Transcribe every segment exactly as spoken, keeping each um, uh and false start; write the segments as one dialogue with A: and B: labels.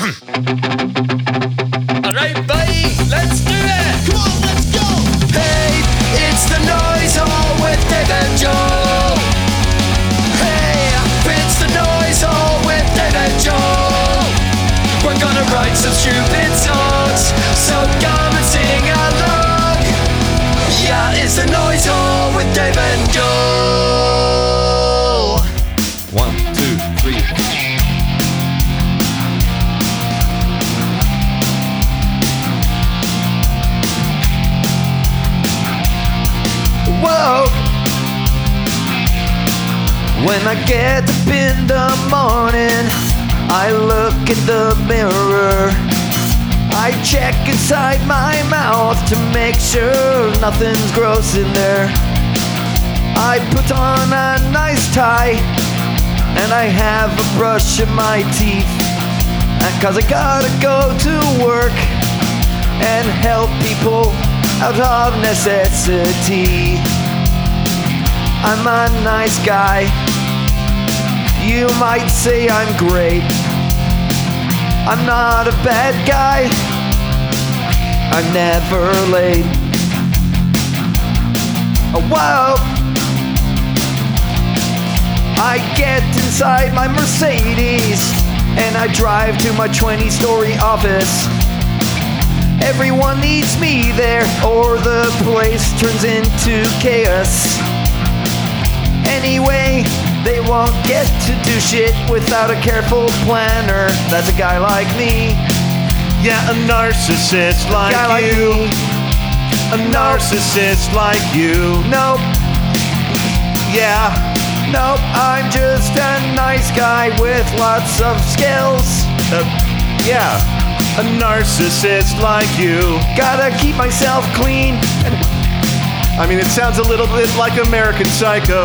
A: Alright, buddy, let's do it!
B: Come on, let's go!
A: Hey, it's the Noise Hole with Dave and Joel. Hey, it's the Noise Hole with Dave and Joel. We're gonna write some stupid songs, so come and sing along. Yeah, it's the Noise Hole with Dave and Joel.
C: One, two, three.
A: Whoa! When I get up in the morning, I look in the mirror. I check inside my mouth to make sure nothing's gross in there. I put on a nice tie, and I have a brush in my teeth, cause I gotta go to work and help people out of necessity. I'm a nice guy. You might say I'm great. I'm not a bad guy. I'm never late. Oh, whoa! I get inside my Mercedes and I drive to my twenty-story office. Everyone needs me there, or the place turns into chaos. Anyway, they won't get to do shit without a careful planner. That's a guy like me.
D: Yeah, a narcissist like
A: Guy like
D: you.
A: me.
D: A narcissist like you.
A: Nope,
D: Yeah.
A: nope, I'm just a nice guy with lots of skills.
D: Uh, yeah. A narcissist like you.
A: Gotta keep myself clean. And
D: I mean, it sounds a little bit like American Psycho.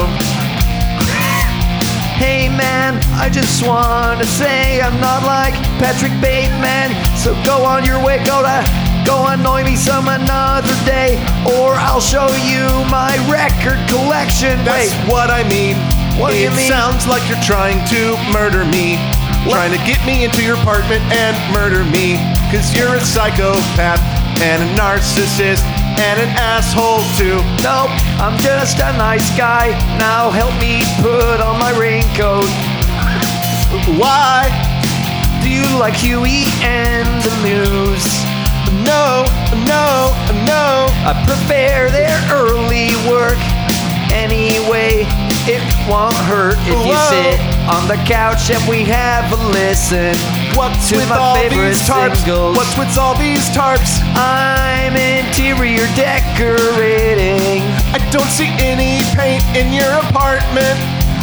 A: hey man, I just wanna say I'm not like Patrick Bateman. So go on your way, go to, go annoy me some another day, or I'll show you my record collection.
D: That's
A: Wait,
D: what I mean.
A: What do
D: it
A: you mean?
D: sounds like you're trying to murder me. Trying to get me into your apartment and murder me. Cause you're a psychopath and a narcissist and an asshole too.
A: nope, I'm just a nice guy. Now help me put on my raincoat.
D: Why?
A: Do you like Huey and the News?
D: No, no, no.
A: I prefer their early work. Anyway, it won't hurt if you
D: Whoa.
A: sit on the couch and we have a listen.
D: What's
A: To
D: with
A: my
D: all
A: favorite
D: these tarps?
A: singles.
D: What's with all these tarps?
A: I'm interior decorating.
D: I don't see any paint in your apartment.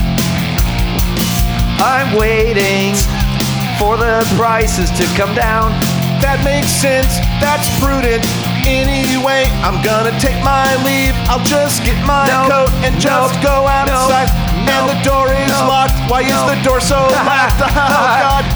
A: I'm waiting for the prices to come down.
D: That makes sense, that's prudent. Anyway, I'm gonna take my leave. I'll just get my
A: No,
D: coat and just
A: no,
D: go outside.
A: no,
D: and the door is
A: no,
D: locked. Why
A: no.
D: is the door so locked? Oh God.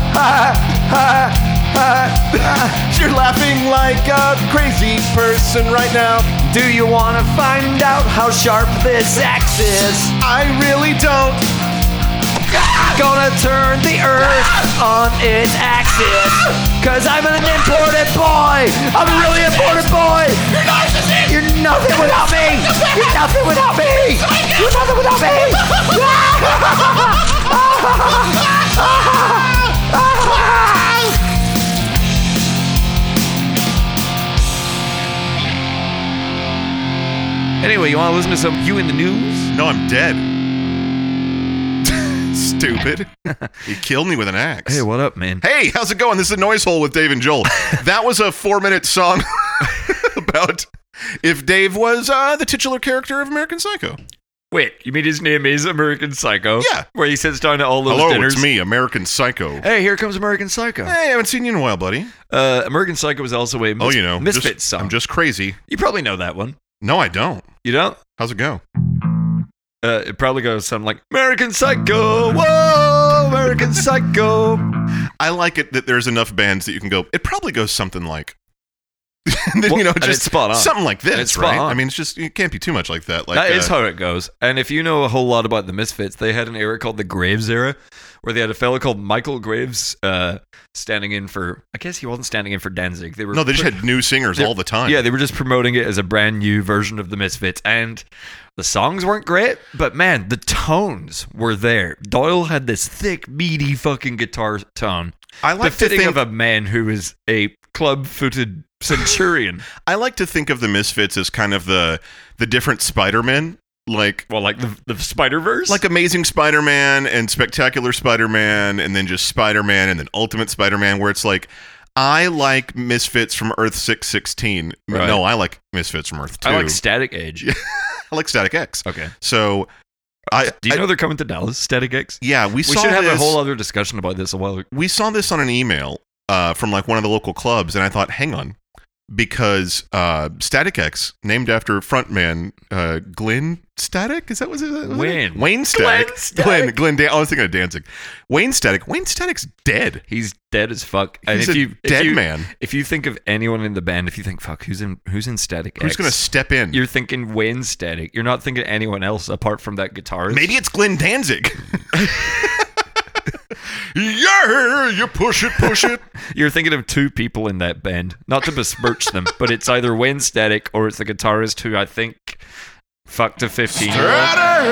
D: You're laughing like a crazy person right now.
A: Do you want to find out how sharp this axe is?
D: I really don't.
A: Gonna turn the earth on its axis. Cause I'm an important boy. I'm a really important boy.
B: You're narcissist!
A: You're nothing without me. You're nothing without me. You're nothing without me.
C: Anyway, you want to listen to some You in the News?
E: No, I'm dead. Stupid. He killed me with an axe.
C: Hey, what up, man?
E: Hey, how's it going? This is Noise Hole with Dave and Joel. That was a four-minute song about if Dave was uh, the titular character of American Psycho.
C: Wait, you mean his name is American Psycho?
E: Yeah.
C: Where he sits down to all those
E: Hello,
C: dinners.
E: it's me, American Psycho.
C: Hey, here comes American Psycho.
E: Hey, I haven't seen you in a while, buddy.
C: Uh, American Psycho was also a mis-
E: Oh, you know,
C: Misfits
E: just,
C: song.
E: I'm just crazy.
C: You probably know that one.
E: No, I don't.
C: You don't?
E: How's it go?
C: Uh, it probably goes something like American Psycho. Whoa, American Psycho.
E: I like it that there's enough bands that you can go, it probably goes something like. and then,
C: Well,
E: you know,
C: and
E: just
C: it's spot on.
E: something like this,
C: It's spot
E: right?
C: on.
E: I mean, it's just it can't be too much like that. Like
C: That is
E: uh,
C: how it goes. And if you know a whole lot about the Misfits, they had an era called the Graves era, where they had a fellow called Michael Graves uh, standing in for. I guess he wasn't standing in for Danzig. They were
E: no, they just
C: put-
E: had new singers
C: they're-
E: all the time.
C: Yeah, they were just promoting it as a brand new version of the Misfits, and the songs weren't great, but man, the tones were there. Doyle had this thick, meaty fucking guitar tone,
E: I like to
C: befitting
E: think
C: of a man who is a club-footed centurion.
E: I like to think of the Misfits as kind of the the different Spider-Men, like
C: Well, like the the Spider Verse,
E: like Amazing Spider-Man and Spectacular Spider-Man, and then just Spider-Man and then Ultimate Spider-Man, where it's like, I like Misfits from Earth six sixteen.
C: Right.
E: No, I like Misfits from Earth two.
C: I like Static Age.
E: I like Static X.
C: Okay.
E: So, I
C: Do you
E: I-
C: know they're coming to Dallas, Static X?
E: yeah, we,
C: We
E: saw
C: should have
E: this,
C: a whole other discussion about this a while ago.
E: we saw this on an email uh, from like one of the local clubs, and I thought, hang on, because uh, Static X, named after frontman uh, Glenn Static, is that what it was?
C: Wayne.
E: Wayne Static.
C: Glenn Static.
E: Glenn. Glenn. Dan- I was thinking of Danzig. Wayne Static. Wayne Static's dead.
C: He's dead as fuck. And
E: He's
C: if
E: a
C: you if
E: dead
C: you,
E: man.
C: if you think of anyone in the band, if you think fuck, who's in who's in Static
E: Who's
C: X?
E: gonna step in?
C: You're thinking Wayne Static. You're not thinking anyone else apart from that guitarist.
E: Maybe it's Glenn Danzig. Yeah, you push it, push it.
C: You're thinking of two people in that band. Not to besmirch them, but it's either Wayne Static or it's the guitarist who I think fucked a fifteen year old.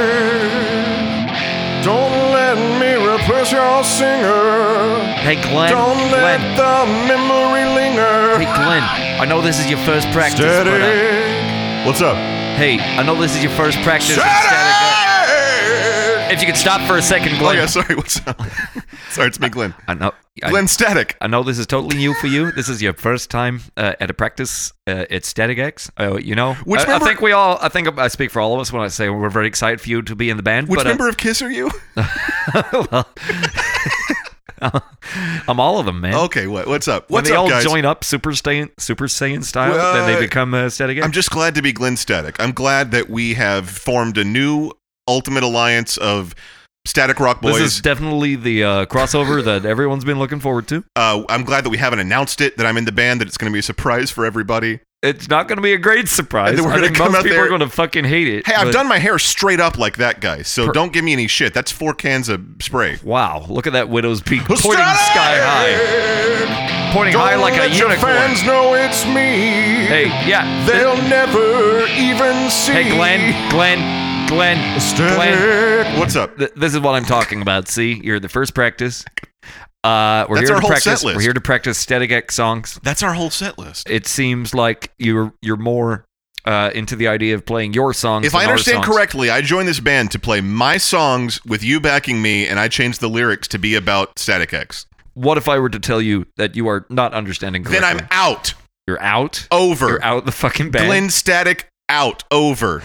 D: Don't let me replace your singer.
C: Hey Glenn,
D: Don't let
C: Glenn,
D: the memory linger.
C: hey Glenn. I know this is your first practice, but uh,
D: Steady. What's up?
C: hey, I know this is your first practice. in Static X. If you could stop for a second,
E: Oh
C: Glenn.
E: yeah, sorry. What's up? Sorry, it's me, Glenn.
C: I know. I,
E: Glenn Static.
C: I know this is totally new for you. This is your first time uh, at a practice uh, at Static X. Uh, you know,
E: Which
C: I, I
E: member-
C: think we all. I think I speak for all of us when I say we're very excited for you to be in the band.
E: Which
C: but,
E: member of Kiss are you?
C: Uh, well, I'm all of them, man.
E: Okay, what? What's up?
C: When
E: What's
C: they
E: up,
C: all
E: guys?
C: join up, Super Saiyan, Super Saiyan style,
E: Well,
C: then they
E: uh,
C: become uh, Static X.
E: I'm just glad to be Glenn Static. I'm glad that we have formed a new ultimate alliance of Static Rock
C: this
E: Boys.
C: is definitely the uh, crossover that everyone's been looking forward to.
E: uh, I'm glad that we haven't announced it, that I'm in the band, that it's going to be a surprise for everybody.
C: It's not going to be a great surprise.
E: And then we're
C: I
E: gonna
C: think
E: come
C: most
E: out
C: people
E: there-
C: are going to fucking hate it.
E: Hey, I've
C: but-
E: done my hair straight up like that guy, so
C: Per-
E: don't give me any shit. That's four cans of spray.
C: Wow, look at that widow's peak pointing
E: Static!
C: sky high. Pointing
D: Don't
C: high like a
D: let your
C: unicorn.
D: fans know it's me.
C: Hey, yeah.
D: They'll never even see.
C: Hey, Glenn, Glenn, Glenn, Glenn.
D: Static.
E: What's up?
C: Th- this is what I'm talking about. See, you're the first practice. Uh, we're
E: That's
C: here
E: our
C: to
E: whole
C: practice.
E: set list.
C: We're here to practice Static X songs.
E: That's our whole set list.
C: It seems like you're you're more uh, into the idea of playing your songs.
E: If
C: than
E: I
C: our
E: understand
C: songs.
E: correctly, I joined this band to play my songs with you backing me, and I changed the lyrics to be about Static X.
C: What if I were to tell you that you are not understanding correctly?
E: Then I'm out.
C: You're out.
E: Over.
C: You're out the fucking band.
E: Glenn Static out. Over.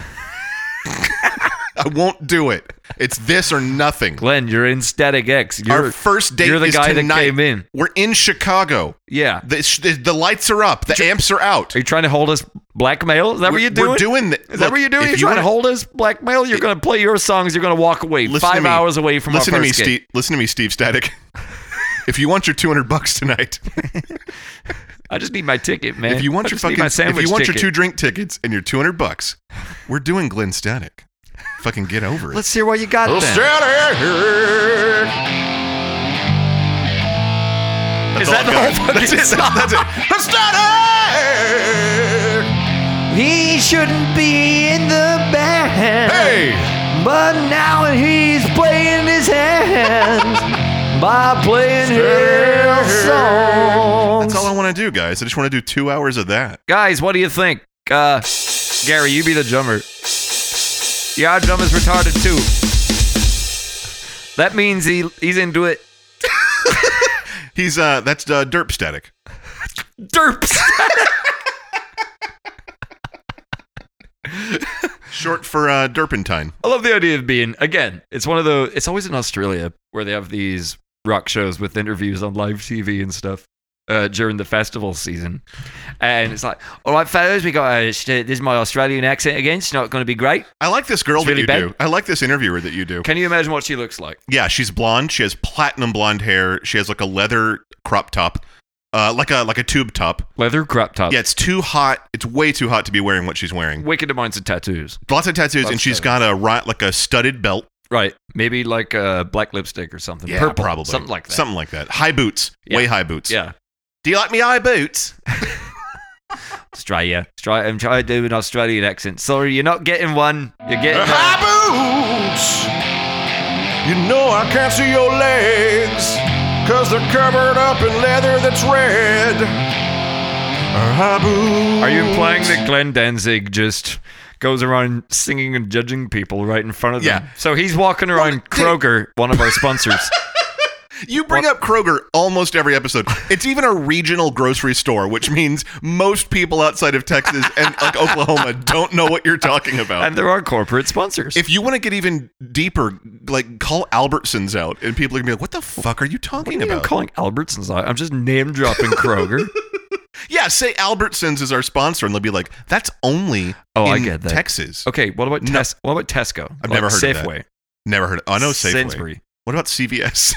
E: I won't do it. It's this or nothing.
C: Glenn, you're in Static X. You're,
E: Our first date
C: you're the
E: is
C: guy
E: tonight.
C: that came in.
E: We're in Chicago.
C: Yeah.
E: The, sh- the, the lights are up. The amps are out.
C: Are you trying to hold us blackmail? Is that what
E: We're-
C: you're doing?
E: We're doing th-
C: Is that
E: look,
C: what you're doing?
E: if
C: You're
E: you
C: trying to
E: wanna-
C: hold us blackmail? You're going to play your songs. You're going to walk away
E: Listen to
C: five
E: me.
C: hours away from
E: Listen
C: our
E: to me,
C: first gig.
E: Steve. Listen to me, Steve Static. If you want your two hundred bucks tonight,
C: I just need my ticket, man.
E: if you want
C: I
E: your
C: just need
E: fucking,
C: my
E: if
C: sandwich
E: you want
C: ticket.
E: your two drink tickets and your two hundred bucks, we're doing Glenn Static. Fucking get over it.
C: Let's hear what you got then.
D: Static.
E: That's
C: Is
E: all
C: that
E: I've
C: the
E: got.
C: whole fucking
E: That's it.
C: song?
E: That's, that's it.
D: Static.
A: He shouldn't be in the band.
D: Hey.
A: But now he's playing his hands by playing his songs.
E: That's all I want to do, guys. I just want to do two hours of that.
C: Guys, what do you think? Uh, Gary, you be the drummer. Yeah, our drummer's retarded too. That means he he's into it.
E: He's uh, that's uh, Derp Static.
C: Derps.
E: Short for uh, Derpentine.
C: I love the idea of being, again, it's one of the, it's always in Australia where they have these rock shows with interviews on live T V and stuff uh, during the festival season. And it's like, all right, fellas, we got, uh, this is my Australian accent again. It's not going to be great.
E: I like this girl
C: It's
E: that
C: really
E: you
C: bad.
E: do. I like this interviewer that you do.
C: Can you imagine what she looks like?
E: Yeah, she's blonde. She has platinum blonde hair. She has like a leather crop top. uh, like a like a tube top.
C: Leather crop top.
E: Yeah, it's too hot. It's way too hot to be wearing what she's wearing.
C: Wicked amounts of tattoos.
E: Lots of tattoos,
C: Lots
E: and she's
C: of
E: got a ri- like a studded belt.
C: Right. Maybe like a black lipstick or something.
E: Yeah,
C: Purple.
E: probably
C: Something like that.
E: Something like that. High boots.
C: Yeah.
E: Way high boots.
C: Yeah.
E: Do you like me high boots?
C: Australia. Australia. I'm trying to do an Australian accent. Sorry, you're not getting one. You're getting
D: High boots. You know I can't see your legs, cause they're covered up in leather that's red. High boots.
C: Are you implying that Glenn Danzig just goes around singing and judging people right in front of them?
E: Yeah.
C: So he's walking around Kroger, one of our sponsors.
E: You bring up Kroger almost every episode. It's even a regional grocery store, which means most people outside of Texas and like Oklahoma don't know what you're talking about.
C: And there are corporate sponsors.
E: If you want to get even deeper, like call Albertsons out, and people are gonna be like, "What the fuck are you talking
C: What are you
E: about?"
C: calling Albertsons out? I'm just name dropping Kroger.
E: Yeah, say Albertsons is our sponsor, and they'll be like, "That's only
C: Oh,
E: in
C: I get that.
E: Texas."
C: Okay, what about
E: No.
C: Tes- What about Tesco?
E: I've
C: Like
E: never heard of that.
C: Safeway.
E: Never heard. Of, oh, I know Safeway.
C: Sainsbury.
E: What about C V S?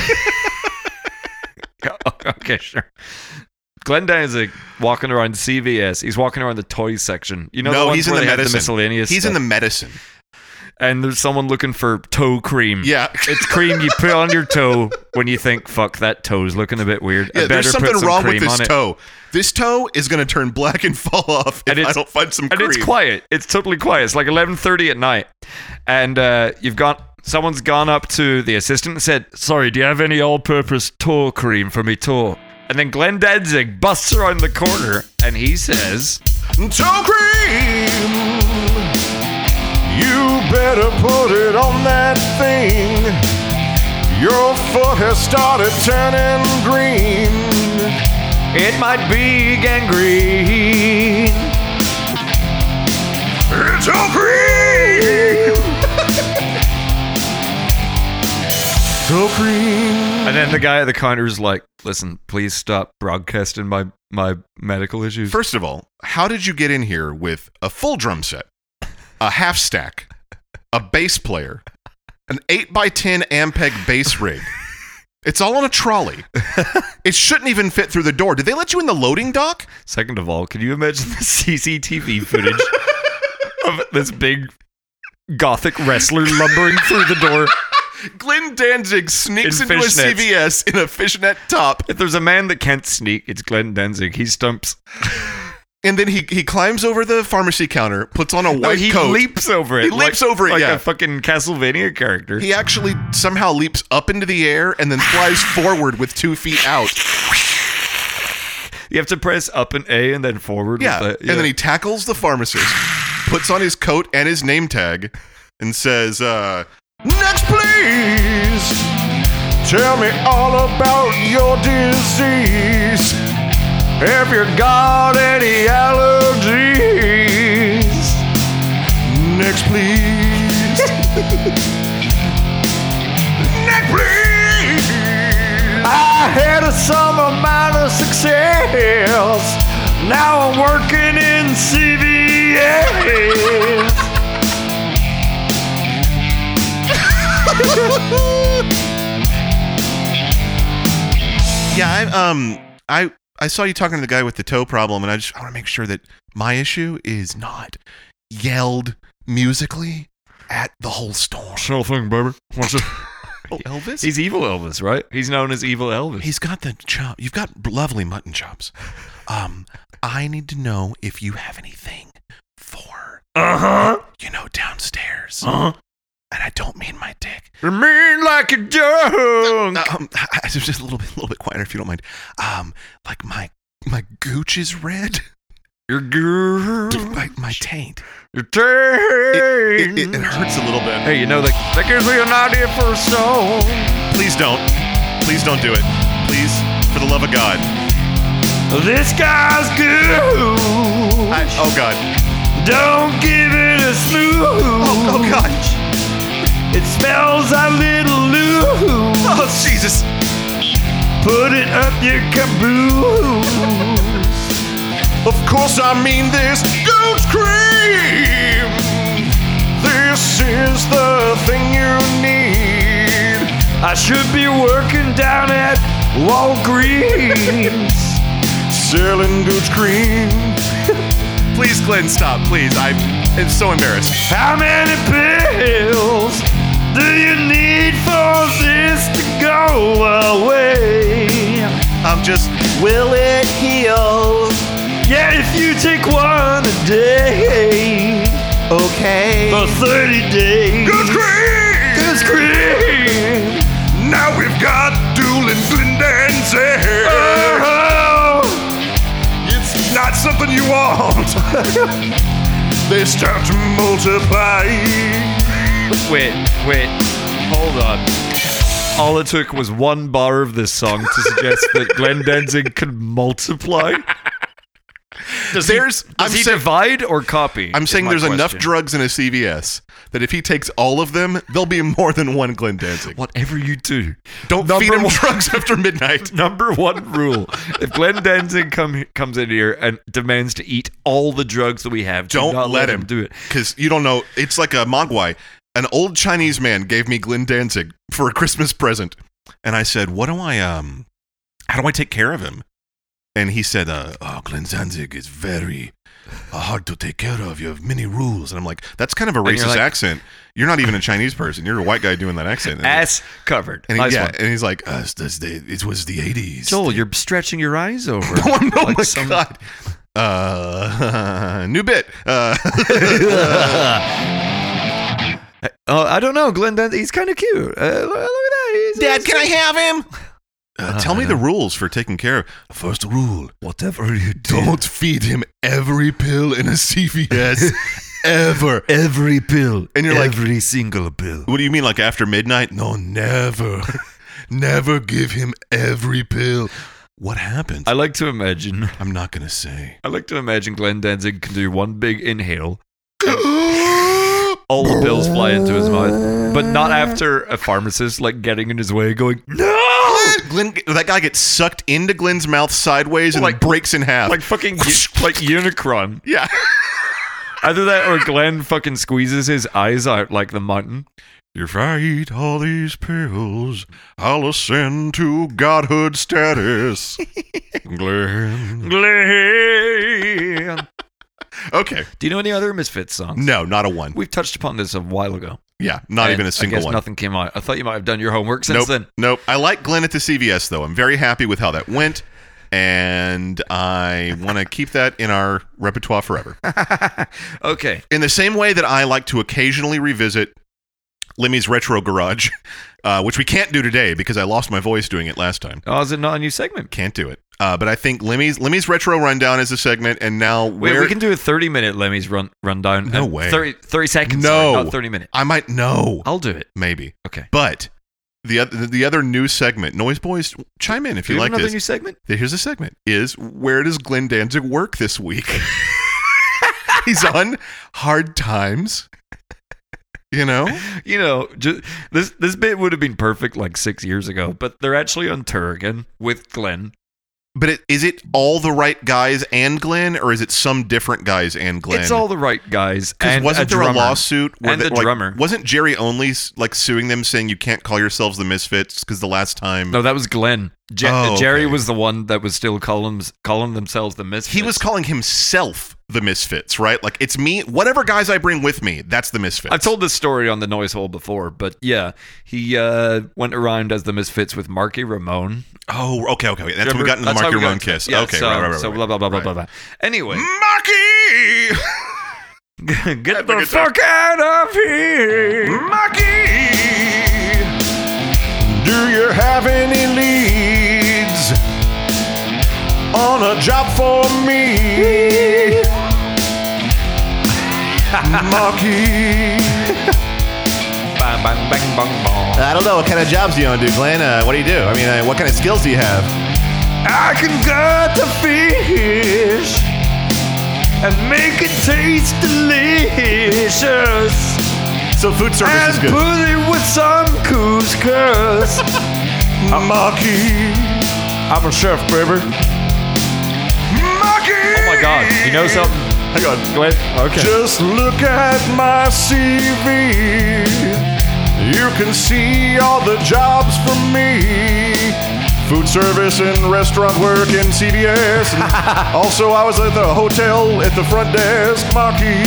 C: Okay, sure. Glenn Danzig walking around C V S. He's walking around the toys section. You know, the
E: no,
C: ones
E: he's in
C: where
E: the
C: they have
E: medicine.
C: the miscellaneous.
E: He's
C: stuff.
E: in the medicine.
C: And there's someone looking for toe cream.
E: Yeah.
C: It's cream you put on your toe when you think, "Fuck, that toe's looking a bit weird." I
E: Yeah,
C: better
E: there's
C: put
E: something
C: some
E: wrong with
C: cream
E: this
C: on it."
E: toe. This toe is going to turn black and fall off if
C: And
E: I
C: it's-
E: don't find some
C: And
E: cream.
C: it's quiet. It's totally quiet. It's like eleven thirty at night, and uh, you've got someone's gone up to the assistant and said, "Sorry, do you have any all-purpose toe cream for me toe?" And then Glenn Danzig busts around the corner and he says,
D: Toe cream. You better put it on that thing. Your foot has started turning green.
A: It might be gangrene.
D: Toe cream. Toe cream.
C: and then the guy at the counter is like, "Listen, please stop broadcasting my my medical issues."
E: First of all, how did you get in here with a full drum set, a half stack, a bass player, an eight by ten Ampeg bass rig? It's all on a trolley. It shouldn't even fit through the door. Did they let you in the loading dock?
C: Second of all, can you imagine the C C T V footage of this big gothic wrestler lumbering through the door?
E: Glenn Danzig sneaks
C: In
E: into a
C: fishnets.
E: C V S in a fishnet top,
C: If there's a man that can't sneak, it's Glenn Danzig. He stumps.
E: and then he, he climbs over the pharmacy counter, puts on a
C: No,
E: white
C: he
E: coat.
C: leaps over it.
E: He leaps
C: like-
E: over it,
C: like
E: yeah.
C: a fucking Castlevania character.
E: He actually somehow leaps up into the air and then flies forward with two feet out.
C: You have to press up and A and then forward.
E: Yeah.
C: with the,
E: And then he tackles the pharmacist, puts on his coat and his name tag, and says, uh,
D: Next, please. Tell me all about your disease.
A: Have you got any allergies?
D: Next, please. Next, please.
A: I had a some amount of success. Now I'm working in C V S.
E: "Yeah, I um, I I saw you talking to the guy with the toe problem, and I just I want to make sure that my issue is not yelled musically at the whole store."
C: Sure thing, baby. What's it?
E: Oh, Elvis?
C: He's evil Elvis, right? He's known as evil Elvis.
E: He's got the chop. You've got lovely mutton chops. Um, I need to know if you have anything for
A: Uh-huh.
E: you know downstairs.
A: Uh-huh.
E: And I don't mean my dick.
A: You mean like a junk?
E: Um, just a little bit, a little bit quieter if you don't mind. Um, like my my gooch is red.
A: Your girl.
E: My, my taint.
A: Your
E: It,
A: taint.
E: it, it hurts a little bit.
C: Hey, you know that
A: That gives me an idea for a song.
E: Please don't. Please don't do it. Please, for the love of God.
A: This guy's good.
E: I, oh God.
A: Don't give it a snooze.
E: Oh, oh God.
A: It smells a little loose.
E: Oh Jesus.
A: Put it up your caboose.
D: Of course, I mean this gooch cream. This is the thing you need.
A: I should be working down at Walgreens.
E: Selling goods cream. Please, Glenn, stop. Please. I'm, I'm so embarrassed.
A: How many pills do you need for this to go away?
E: I'm just.
D: Will it heal?
A: Yeah, if you take one a day
D: Okay.
A: for thirty days.
E: Goods cream!
A: Goods cream.
E: Now we've got Doolin Glendanzig.
A: Oh,
E: It's not something you want. They start to multiply.
C: Wait, wait, hold on. All it took was one bar of this song to suggest that Glenn Danzig can multiply. Does
E: There's-
C: he, does
E: I'm
C: he
E: saying-
C: divide or copy?
E: I'm
C: is
E: saying
C: my
E: there's enough
C: question.
E: drugs in a C V S that if he takes all of them, there'll be more than one Glenn Danzig.
C: Whatever you do,
E: Don't
C: Number
E: feed him
C: one-
E: drugs after midnight.
C: number one rule: if Glenn Danzig come comes in here and demands to eat all the drugs that we have, do
E: Don't
C: not
E: let
C: him
E: him.
C: do it.
E: Because you don't know. It's like a Mogwai. An old Chinese man gave me Glenn Danzig for a Christmas present. And I said, what do I, um, how do I take care of him? And he said, uh, oh, Glenn Danzig is very uh, hard to take care of. You have many rules. And I'm like, that's kind of a
C: And you're
E: racist
C: like-
E: accent. You're not even a Chinese person. You're a white guy doing that accent. And,
C: Ass covered.
E: and, he,
C: nice
E: yeah,
C: one.
E: and he's like, uh, it's the, it was the eighties.
C: Joel, you're stretching your eyes over.
E: Oh, no,
C: like
E: my
C: some-
E: God. Uh, new bit. Uh,
C: Oh, I don't know, Glenn. Danzig, he's kind of cute. Uh, look, look at that. He's,
E: Dad, can I have him? Uh,
C: Uh,
E: tell me the rules for taking care of. First rule,
C: Whatever you do,
E: don't feed him every pill in a C V S ever.
C: every pill,
E: And you're like-
C: every single pill.
E: What do you mean, like after midnight? No, never. Never give him every pill. What happens?
C: I like to imagine.
E: I'm not going to say.
C: I like to imagine Glenn Danzig can do one big inhale. All the pills fly into his mouth, but not after a pharmacist like getting in his way, going no,
E: Glenn, that guy gets sucked into Glenn's mouth sideways and
C: Like-
E: breaks in half.
C: like fucking u- like Unicron.
E: yeah.
C: Either that or Glenn fucking squeezes his eyes out like the mountain.
E: If I eat all these pills, I'll ascend to godhood status. Glenn.
C: Glenn.
E: Okay.
C: Do you know any other Misfits songs?
E: No, not a one.
C: We've touched upon this a while ago.
E: Yeah, not
C: And
E: even a single
C: I guess
E: one.
C: nothing came out. I thought you might have done your homework since
E: Nope.
C: then.
E: Nope. I like Glenn at the C V S, though. I'm very happy with how that went. And I want to keep that in our repertoire forever.
C: Okay.
E: In the same way that I like to occasionally revisit Limmy's Retro Garage, uh, which we can't do today because I lost my voice doing it last time.
C: Oh, is it not a new segment?
E: Can't do it. Uh, but I think Limmy's Limmy's Retro Rundown is a segment, and now
C: Wait,
E: where
C: we can do a thirty minute Lemmy's run rundown.
E: No
C: and
E: way.
C: thirty, thirty seconds.
E: No.
C: sorry, not thirty minutes.
E: I might know.
C: I'll do it.
E: Maybe.
C: Okay.
E: But the other the other new segment, Noise Boys, chime in if
C: Do
E: you
C: you
E: like
C: have another
E: this.
C: new segment?
E: Here's a segment: is where does Glenn Danzig work this week? He's on Hard Times. You know,
C: You know, ju- this this bit would have been perfect like six years ago, but they're actually on tour again with Glenn.
E: but it, is it all the right guys and Glenn, or is it some different guys and Glenn?
C: It's all the right guys.
E: Because
C: And
E: wasn't
C: a
E: there a
C: drummer.
E: lawsuit where
C: And
E: they-
C: the
E: like,
C: drummer.
E: wasn't Jerry Only like suing them, saying you can't call yourselves the Misfits because the last time
C: No, that was Glenn. Je-
E: Oh,
C: Jerry
E: okay.
C: was the one that was still calling, calling themselves the Misfits.
E: he was calling himself the Misfits, right? Like it's me, whatever guys I bring with me, that's the Misfits.
C: I've told this story on the Noise Hole before, but yeah, he uh, went around as the Misfits with Marky Ramone.
E: Oh, okay, okay, okay. That's when we
C: Remember?
E: got into the
C: That's how
E: Marky
C: we got
E: Ramone
C: into it.
E: kiss.
C: Yeah,
E: okay,
C: so,
E: right, right, right.
C: So
E: right.
C: blah blah blah blah
E: Right.
C: blah blah. Anyway,
E: Marky,
C: get
E: the
C: the fuck out of here.
E: Marky, do you have any leads on a job for me? Marky.
C: Bang bang bang bang bang.
D: I don't know. What kind of jobs do you want to do, Glenn? Uh, what do you do? I mean, uh, what kind of skills do you have?
A: I can gut the fish and make it taste delicious
D: So food service
A: and
D: is good.
A: put it with some couscous.
E: Marky.
A: I'm a chef, baby.
E: Marky.
C: Oh my God! You know something?
D: Hang on.
C: Go ahead. Okay.
E: Just look at my C V. You can see all the jobs for me. food service and restaurant work and C V S. And also, I was at the hotel at the front desk, Marky.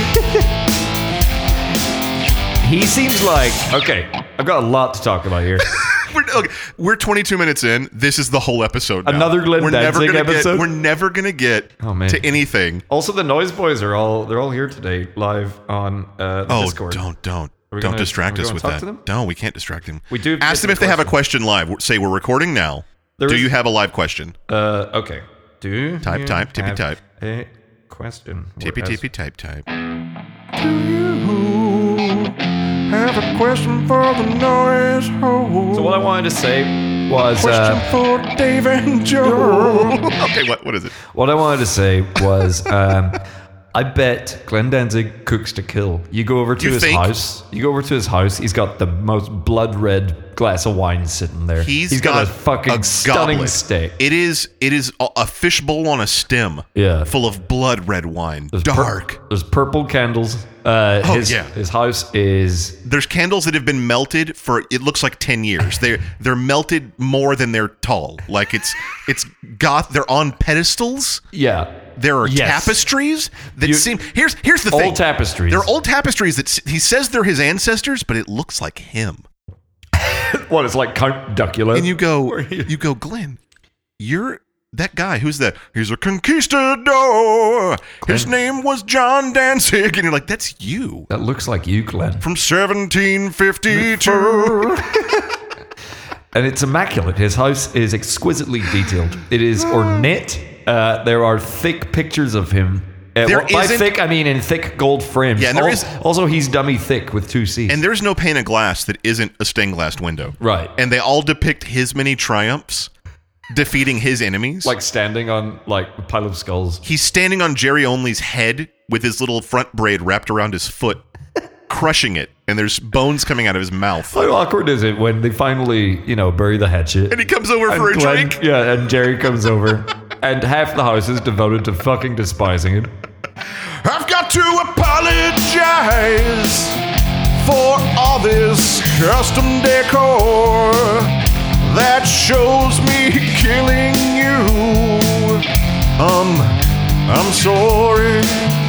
C: He seems like okay. I've got a lot to talk about here.
E: We're, okay, we're twenty-two minutes in. This is the whole episode. Now.
C: Another Glenn
E: we're
C: Danzig
E: never gonna
C: episode?
E: Get, we're never gonna get
C: Oh, man.
E: to anything.
C: Also, the Noise Boys are all they're all here today, live on uh, the
E: Oh,
C: Discord.
E: don't, don't,
C: we
E: don't
C: gonna-
E: distract
C: are we
E: us
C: gonna
E: with
C: talk
E: that.
C: to them?
E: No, we can't distract them.
C: We do
E: Ask them
C: get
E: if
C: the
E: they have a question live. Say we're recording now.
C: There
E: Do
C: is-
E: you have a live question?
C: Uh, okay. Do
E: Type,
C: you
E: type, tippy
C: have
E: type.
C: A question.
E: Tippy,
C: Whereas-
E: tippy, type, type. Do you have a question for the noise hole?
C: So what I wanted to say was
E: Question
C: uh,
E: for Dave and Joe. Okay, what what is it?
C: what I wanted to say was um, I bet Glenn Danzig cooks to kill. You go over to
E: You
C: his
E: think?
C: house. You go over to his house. He's got the most blood red glass of wine sitting there.
E: He's
C: got,
E: got
C: a fucking
E: a
C: stunning
E: goblet.
C: steak.
E: It is it is a, a fishbowl on a stem.
C: Yeah.
E: Full of blood red wine.
C: There's pur-
E: Dark.
C: there's purple candles. Uh,
E: Oh,
C: his,
E: yeah.
C: his house is
E: There's candles that have been melted for it looks like ten years. They're they're melted more than they're tall. Like it's it's got they're on pedestals.
C: yeah.
E: There are
C: Yes.
E: tapestries that
C: You-
E: seem here's here's the
C: Old
E: thing.
C: tapestries.
E: They're old tapestries that s- he says they're his ancestors, but it looks like him.
C: What it's like Count Duckula.
E: And you go you go, Glenn, you're that guy. Who's that? He's a conquistador. His name was John Danzig. And you're like, that's you
C: that looks like you, Glenn.
E: from seventeen fifty-two.
C: And it's immaculate. His house is exquisitely detailed. It is ornate. Uh, there are thick pictures of him. Uh,
E: There
C: well, by
E: isn't-
C: thick, I mean in thick gold frames.
E: Yeah, and there
C: Al-
E: is-
C: also he's dummy thick with two C's.
E: And there's no pane of glass that isn't a stained glass window.
C: Right.
E: And they all depict his many triumphs, defeating his enemies.
C: like standing on like a pile of skulls.
E: He's standing on Jerry Only's head with his little front braid wrapped around his foot, crushing it, and there's bones coming out of his mouth.
C: How awkward is it when they finally, you know, bury the hatchet?
E: And he comes over
C: And
E: for a
C: Glenn-
E: drink.
C: Yeah, and Jerry comes over, and half the house is devoted to fucking despising him.
E: I've got to apologize for all this custom decor that shows me killing you. Um, I'm sorry.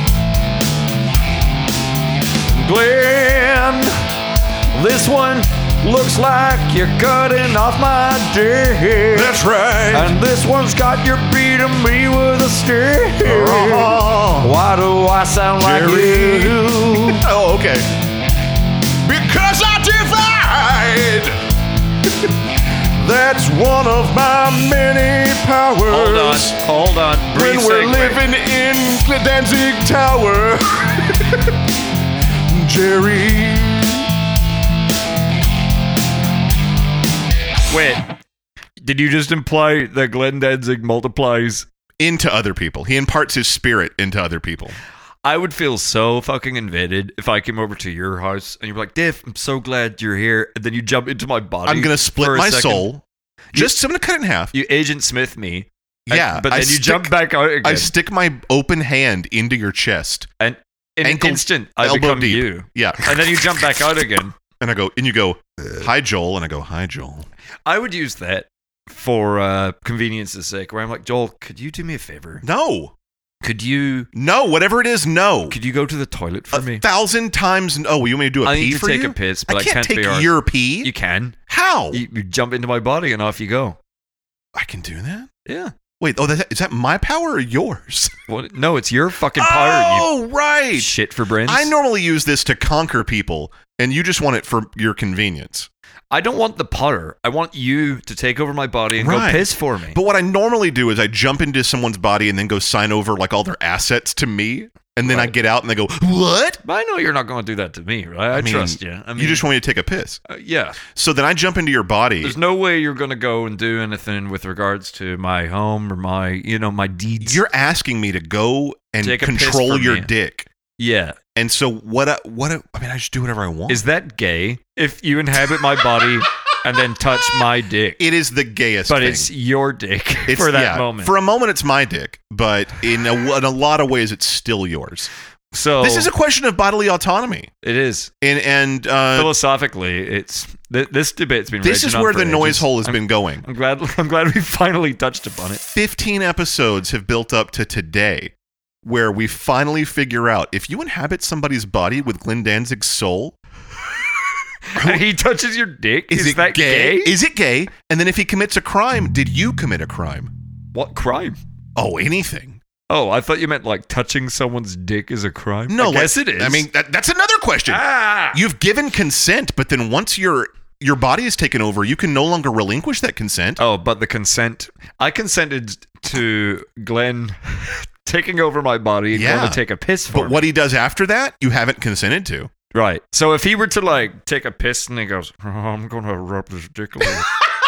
C: Glenn, this one looks like you're cutting off my dick.
E: That's right.
C: And this one's got you beating me with a stick.
E: Oh.
C: Why do I sound like
E: Jerry.
C: you?
E: Oh, okay. Because I divide. That's one of my many powers.
C: hold on.
E: When we're living in Danzig Tower. Jerry.
C: Wait, did you just imply that Glenn Danzig multiplies?
E: Into other people. He imparts his spirit into other people.
C: I would feel so fucking invaded if I came over to your house and you're like, Diff, I'm so glad you're here. And then you jump into my body.
E: I'm going to split
C: for a
E: my
C: second.
E: soul. Just, I'm going to cut it in half.
C: You Agent Smith me. and-
E: Yeah,
C: but
E: I
C: then you
E: stick-
C: jump back out again.
E: I stick my open hand into your chest.
C: and in
E: ankle-
C: an instant, I
E: elbow
C: become
E: deep.
C: you.
E: Yeah.
C: And then you jump back out again.
E: And I go, and you go, hi, Joel. And I go, hi, Joel.
C: I would use that for uh, convenience's sake, where I'm like, Joel, could you do me a favor?
E: No.
C: Could you
E: No, whatever it is, no.
C: could you go to the toilet for
E: a
C: me?
E: thousand times. Oh, you want me to do a
C: I
E: pee
C: need to
E: for
C: take
E: you?
C: a piss, but I
E: I can't,
C: can't be
E: take
C: arsed.
E: your pee.
C: You can.
E: How?
C: You, you jump into my body and off you go.
E: I can do that?
C: Yeah.
E: Wait, oh, that, is that my power or yours?
C: What? No, it's your fucking power.
E: Oh,
C: You
E: right.
C: shit for brains.
E: I normally use this to conquer people, and you just want it for your convenience.
C: I don't want the power. I want you to take over my body and
E: Right.
C: go piss for me.
E: But what I normally do is I jump into someone's body and then go sign over like all their assets to me, and then I
C: Right.
E: get out and they go, what?
C: But I know you're not going to do that to me, right? I,
E: mean,
C: trust you. I mean,
E: you just want me to take a piss.
C: uh, yeah.
E: So then I jump into your body.
C: There's no way you're going to go and do anything with regards to my home or my, you know, my deeds.
E: You're asking me to go and
C: Take a piss
E: control
C: from
E: your
C: me.
E: dick.
C: yeah.
E: And so what? I, what? I, I mean, I just do whatever I want.
C: Is that gay? If you inhabit my body and then touch my dick,
E: it is the gayest
C: but
E: thing.
C: it's your dick
E: It's-
C: for that
E: yeah,
C: moment.
E: For a moment, it's my dick, but in a, in a lot of ways, it's still yours.
C: So
E: This is a question of bodily autonomy.
C: It is.
E: And, and uh,
C: Philosophically, it's th- this debate's been
E: this
C: raging
E: is
C: on
E: where
C: for
E: the noise
C: ages.
E: hole has
C: I'm,
E: been going.
C: I'm glad I'm glad we finally touched upon it.
E: fifteen episodes have built up to today where we finally figure out if you inhabit somebody's body with Glenn Danzig's soul,
C: And he touches your dick.
E: is,
C: Is,
E: it
C: that
E: gay?
C: gay?
E: Is it gay? And then if he commits a crime, did you commit a crime?
C: What crime?
E: Oh, anything.
C: Oh, I thought you meant like touching someone's dick is a crime.
E: No,
C: I guess
E: like-
C: it is.
E: I mean, that, that's another question.
C: ah,
E: You've given consent, but then once your your body is taken over, you can no longer relinquish that consent.
C: oh, but the consent. I consented to Glenn taking over my body and
E: Yeah.
C: going to take a piss for
E: But what he does after that, you haven't consented to.
C: me. Right. So if he were to like take a piss and he goes, oh, I'm gonna rub this dick a little.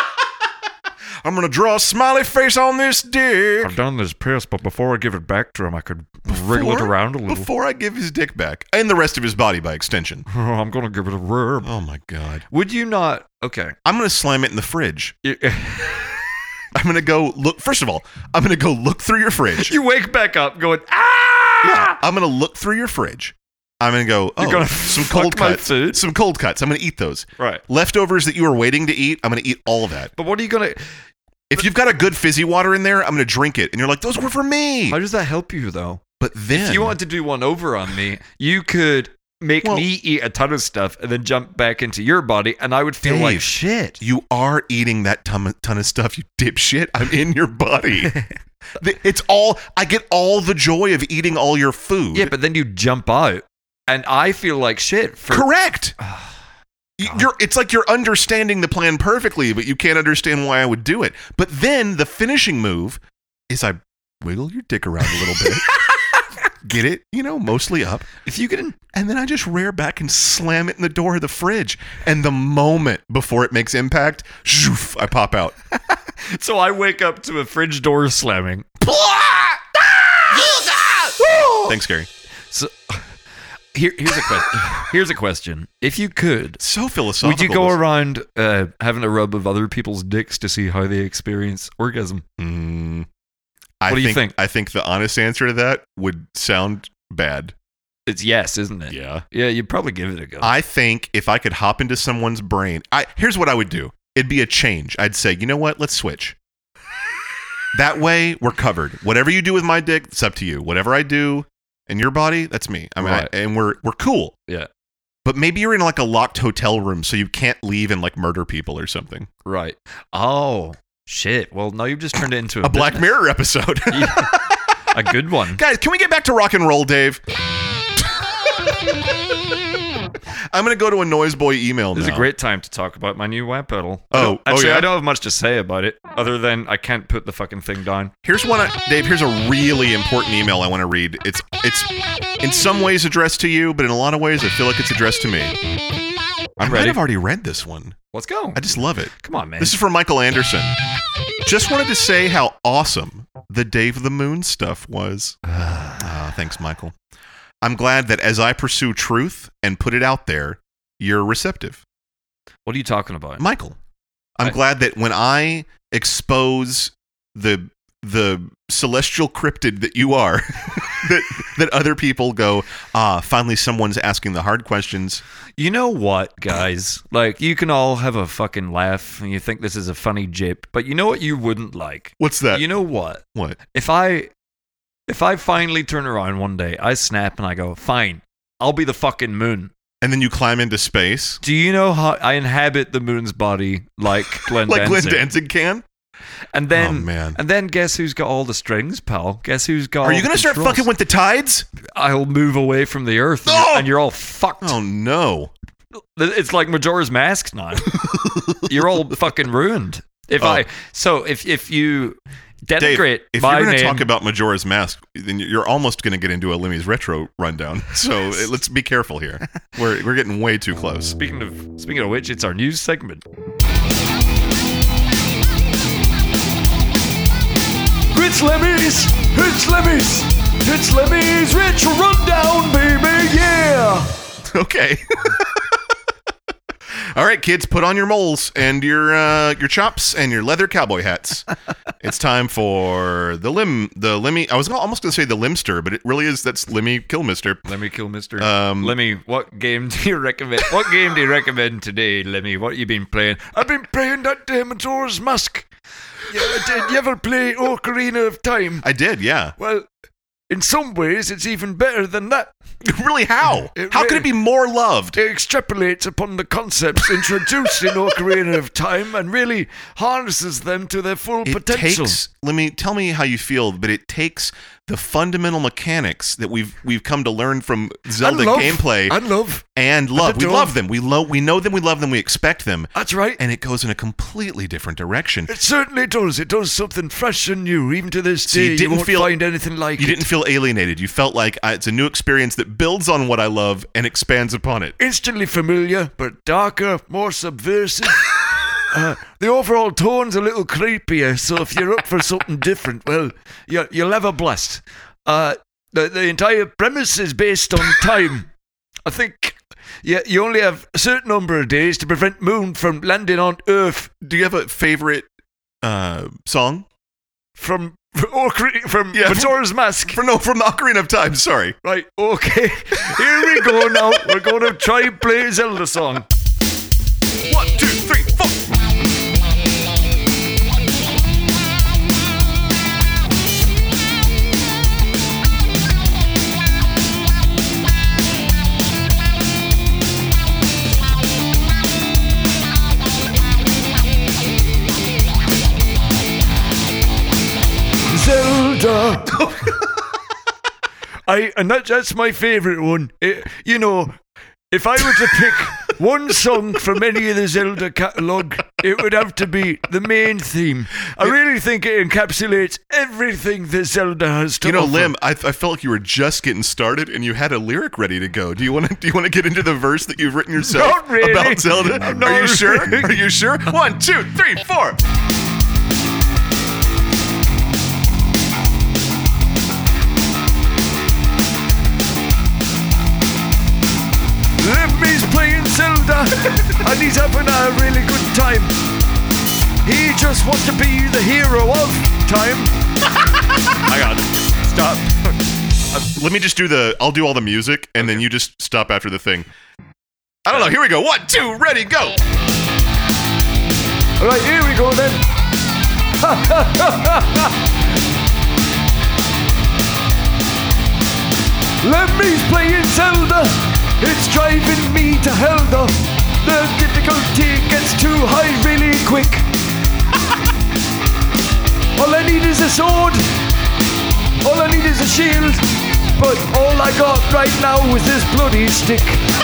E: I'm going to draw a smiley face on this dick.
C: I've done this piss, but before I give it back to him, I could wriggle it
E: Before-
C: around a little.
E: Before I give his dick back. And the rest of his body by extension.
C: Oh, I'm gonna give it a rub.
E: Oh my God.
C: Would you not? Okay.
E: I'm going to slam it in the fridge.
C: You,
E: I'm going to go look. First of all, I'm going to go look through your fridge.
C: you wake back up going, ah!
E: Yeah, I'm going to look through your fridge. I'm going to go, oh,
C: You're gonna
E: some
C: fuck
E: cold
C: my
E: cuts.
C: food?
E: Some cold cuts. I'm going to eat those.
C: Right.
E: Leftovers that you were waiting to eat, I'm going to eat all of that.
C: But what are you gonna?
E: If you've got a good fizzy water in there, I'm going to drink it. And you're like, those were for me.
C: How does that help you though?
E: But then
C: If you want to do one over on me, you could make
E: Well-
C: me eat a ton of stuff and then jump back into your body, and I would feel like
E: Dave,
C: shit.
E: you are eating that ton, ton of stuff, you dipshit. I'm in your body. The- it's all, I get all the joy of eating all your food.
C: Yeah, but then you jump out, and I feel like shit. For,
E: Correct. You- You're, it's like you're understanding the plan perfectly, but you can't understand why I would do it. But then the finishing move is I wiggle your dick around a little bit, get it, you know, mostly up,
C: If you can,
E: and then I just rear back and slam it in the door of the fridge. And the moment before it makes impact, shoof, I pop out.
C: so I wake up to a fridge door slamming.
E: Thanks, Gary.
C: So here, here's a question. Here's a question. If you could,
E: So philosophical.
C: would you go
E: this-
C: around uh, having a rub of other people's dicks to see how they experience orgasm?
E: Mm, I
C: What do you think?
E: I think the honest answer to that would sound bad.
C: It's yes, isn't it?
E: Yeah.
C: Yeah, you'd probably give it a go.
E: I think if I could hop into someone's brain, I here's what I would do. It'd be a change. I'd say, you know what? Let's switch. That way, we're covered. Whatever you do with my dick, it's up to you. Whatever I do in your body, that's me. I mean,
C: Right.
E: I, and we're we're cool.
C: yeah.
E: But maybe you're in like a locked hotel room, so you can't leave and like murder people or something.
C: Right. Oh shit. Well, now you've just turned it into a,
E: A Black
C: business.
E: Mirror episode.
C: Yeah. A good one.
E: Guys, can we get back to rock and roll, Dave? I'm gonna go to a Noise Boy email
C: This is
E: now.
C: a great time to talk about my new web pedal.
E: Oh,
C: I don't-
E: oh,
C: actually,
E: yeah?
C: I don't have much to say about it other than I can't put the fucking thing down.
E: Here's one, I- Dave. Here's a really important email I want to read. It's it's in some ways addressed to you, but in a lot of ways, I feel like it's addressed to me. I might
C: ready.
E: have already read this one.
C: Let's go.
E: I just love it.
C: Come on, man.
E: This is from Michael Anderson. Just wanted to say how awesome the Dave the Moon stuff was. Ah, thanks, Michael. I'm glad that as I pursue truth and put it out there, you're receptive.
C: What are you talking about?
E: Michael, I'm
C: I-
E: glad that when I expose the the celestial cryptid that you are, that that other people go, ah, finally someone's asking the hard questions.
C: You know what, guys? Like, you can all have a fucking laugh and you think this is a funny jip, but you know what you wouldn't like?
E: What's that?
C: You know what?
E: What?
C: If I if I finally turn around one day, I snap and I go, fine, I'll be the fucking moon.
E: And then you climb into space
C: Do you know how I inhabit the moon's body like Glenn
E: like Glenn
C: Danzig?
E: Danzig can?
C: And then,
E: Oh, man.
C: and then guess who's got all the strings, pal? Guess who's got?
E: Are
C: all
E: you
C: the
E: going to start
C: controls?
E: fucking with the tides?
C: I'll move away from the earth, and,
E: Oh!
C: you're, and you're all fucked.
E: Oh, no.
C: It's like Majora's Mask now. You're all fucking ruined. If
E: Oh.
C: I so if if you
E: Dave,
C: denigrate
E: if
C: my
E: you're going to
C: name,
E: talk about Majora's Mask, then you're almost going to get into a Limmy's retro rundown. So uh, let's be careful here. We're we're getting way too close.
C: speaking of speaking of which, it's our news segment.
A: It's Lemmy's! It's Lemmy's! It's Lemmy's Rich Rundown, baby! Yeah!
E: Okay. All right, kids, put on your moles and your uh, your chops and your leather cowboy hats. It's time for the lim the Lemmy. I was almost going to say the Limster, but it really is that's Lemmy Kilmister.
C: Lemmy Kilmister.
E: Um,
C: Lemmy, what game do you recommend? What game do you recommend today, Lemmy? What have you been playing? I've been playing that Majora's Mask. Yeah, did you ever play Ocarina of Time?
E: I did, yeah.
C: Well, in some ways, it's even better than that.
E: Really, how?
C: It
E: how
C: really-
E: could it be more loved?
C: It extrapolates upon the concepts introduced in Ocarina of Time and really harnesses them to their full
E: It
C: potential.
E: takes. Let me tell me how you feel, but it takes the fundamental mechanics that we've we've come to learn from Zelda
C: and love,
E: gameplay
C: and love.
E: and love. We
C: adore.
E: love them. We love. We know them. We love them. We expect them.
C: That's right.
E: And it goes in a completely different direction.
C: It certainly does. It does something fresh and new. Even to this
E: So
C: day,
E: you
C: you,
E: didn't
C: won't
E: feel-
C: find anything like
E: You
C: it.
E: didn't feel alienated. You felt like uh, it's a new experience that builds on what I love and expands upon it.
C: Instantly familiar, but darker, more subversive. Uh, the overall tone's a little creepier, so if you're up for something different, well, you're, you'll have a blast. Uh, the, the entire premise is based on time. I think you, you only have a certain number of days to prevent Moon from landing on Earth
E: Do you have a favorite uh, song?
C: from Ocari- from
E: Yeah, from-
C: Majora's Mask.
E: For no, from the Ocarina of Time. Sorry.
C: Right, okay. Here we go now. We're going to try and play a Zelda song.
E: One, two, three, four.
C: Zelda. I and that, that's my favorite one. It, you know, if I were to pick one song from any of the Zelda catalogue, it would have to be the main theme. I really think it encapsulates everything that Zelda has to
E: You know,
C: offer.
E: Lim, I, I felt like you were just getting started and you had a lyric ready to go. Do you want to? Do you want to get into the verse that you've written yourself
C: Not really.
E: about Zelda?
C: I'm
E: Are
C: not
E: you sure?
C: really.
E: Are you sure? One, two, three, four.
C: Lemmy's playing Zelda, and he's having a really good time. He just wants to be the hero of time.
E: I got it. Stop. Uh, let me just do the. I'll do all the music, and then you just stop after the thing. I don't know. Here we go. One, two, ready, go.
C: All right, here we go then. Lemmy's playing Zelda. It's driving me to hell though. The difficulty gets too high really quick. All I need is a sword. All I need is a shield. But all I got right now is this bloody stick.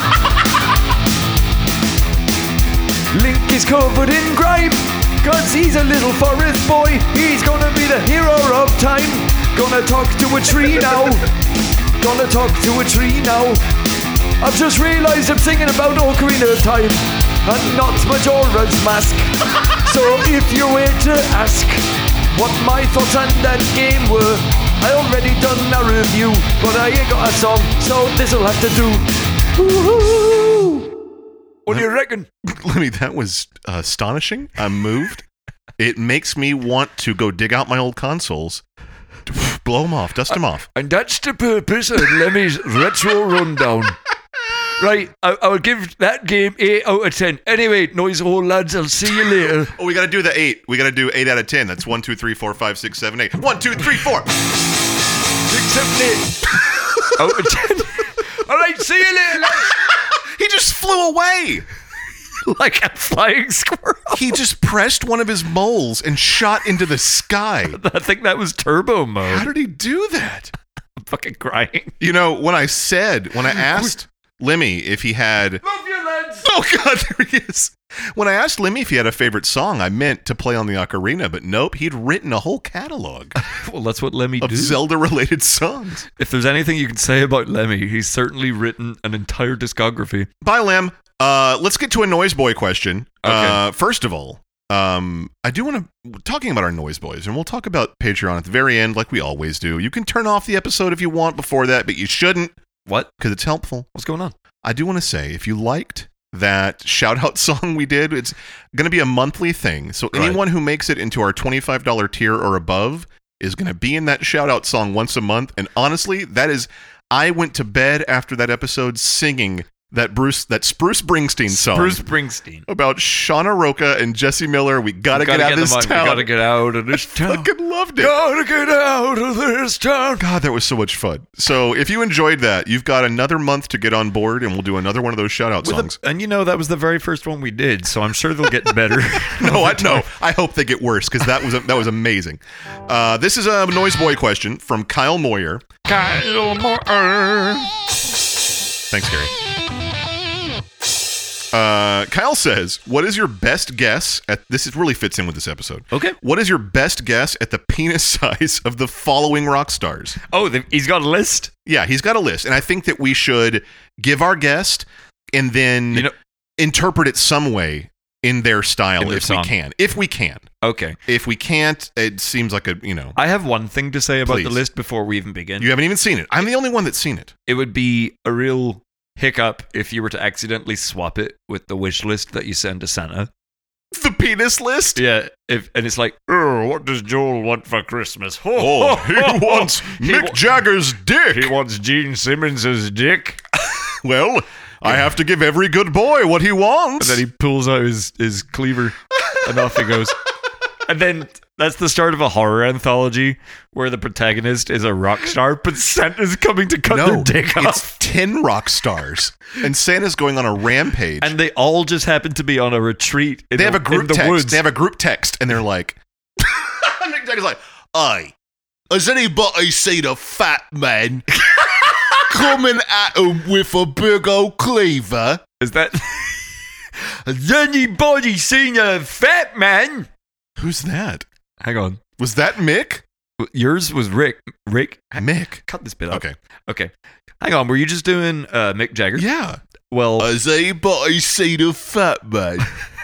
C: Link is covered in grime, cause he's a little forest boy. He's gonna be the hero of time. Gonna talk to a tree now. Gonna talk to a tree now. I've just realised I'm singing about Ocarina of Time and not Majora's Mask. So if you were to ask what my thoughts on that game were, I already done a review, but I ain't got a song, so this'll have to do. Woo-hoo! What do you reckon?
E: Let me. That was uh, astonishing. I'm moved. It makes me want to go dig out my old consoles, blow them off, dust them off.
C: And that's the purpose of Lemmy's Retro Rundown. Right, I, I would give that game eight out of ten. Anyway, noise hole lads, I'll see you later.
E: Oh, we got to do the eight. We got to do eight out of ten. That's one, two, three, four, five, six, seven, eight. One, two, three, four.
C: Six, seven, eight. Out of ten. All right, see you later, lads.
E: He just flew away.
C: Like a flying squirrel.
E: He just pressed one of his moles and shot into the sky.
C: I think that was turbo
E: How
C: mode.
E: did he do that?
C: I'm fucking crying.
E: You know, when I said, when I asked Lemmy if he had...
C: Love you, lads.
E: Oh, God, there he is. When I asked Lemmy if he had a favorite song, I meant to play on the ocarina, but nope, he'd written a whole catalog
C: Well, that's what Lemmy
E: of
C: do.
E: Zelda-related songs.
C: If there's anything you can say about Lemmy, he's certainly written an entire discography.
E: Bye, Lem. Uh, let's get to a Noise Boy question.
C: Okay.
E: Uh, first of all, um, I do want to, talking about our Noise Boys, and we'll talk about Patreon at the very end like we always do. You can turn off the episode if you want before that, but you shouldn't
C: What?
E: because it's helpful.
C: What's going on?
E: I do want to say, if you liked that shout out song we did. It's going to be a monthly thing. So
C: Right.
E: anyone who makes it into our twenty-five dollars tier or above is going to be in that shout out song once a month. And honestly, that is, I went to bed after that episode singing that Bruce, that Spruce Springsteen song
C: Bruce Springsteen.
E: about Shauna Roca and Jesse Miller. We got to
C: Gotta
E: get out of
C: them
E: this
C: out.
E: town.
C: We gotta get out of this town.
E: Fucking loved it.
C: Gotta get out of this town.
E: God, that was so much fun. So if you enjoyed that, you've got another month to get on board, and we'll do another one of those shout out
C: With
E: songs.
C: a- and you know that was the very first one we did, so I'm sure they'll get better.
E: no, I, no, I hope they get worse because that was that was amazing. Uh, this is a Noise Boy question from Kyle Moyer.
C: Kyle Moore.
E: Thanks, Gary. Uh, Kyle says, "What is your best guess at this? Is really fits in with this episode.
C: Okay.
E: What is your best guess at the penis size of the following rock stars?"
C: Oh, the, he's got a list.
E: Yeah, he's got a list, and I think that we should give our guest and then
C: You know-
E: interpret it some way in their style
C: In their
E: if
C: song.
E: we can. If we can.
C: Okay.
E: If we can't, it seems like a, you know,
C: I have one thing to say about
E: Please.
C: the list before we even begin.
E: you haven't even seen it. I'm the only one that's seen it.
C: It would be a real hiccup if you were to accidentally swap it with the wish list that you send to Santa.
E: The penis list?
C: Yeah, if and it's like, oh, what does Joel want for Christmas?
E: Oh, he wants
C: He
E: Mick
C: wa-
E: Jagger's dick.
C: He wants Gene Simmons' dick.
E: Well, I have to give every good boy what he wants.
C: And then he pulls out his, his cleaver and off he goes. And then that's the start of a horror anthology where the protagonist is a rock star, but Santa's coming to cut
E: no,
C: their dick
E: it's
C: off.
E: ten rock stars, and Santa's going on a rampage.
C: And they all just happen to be on a retreat in
E: they
C: the,
E: have a group
C: in the
E: text.
C: woods.
E: They have a group text, and they're like, Mick Jagger's like, "Hey, has anybody seen a fat man coming at him with a big old cleaver?"
C: Is that... Has anybody seen a fat man?
E: Who's that?
C: Hang on.
E: Was that Mick?
C: Yours was Rick. Rick?
E: Mick.
C: Cut this bit up.
E: Okay.
C: Okay. Hang on. Were you just doing uh, Mick Jagger?
E: Yeah.
C: Well,
E: Has anybody seen a fat man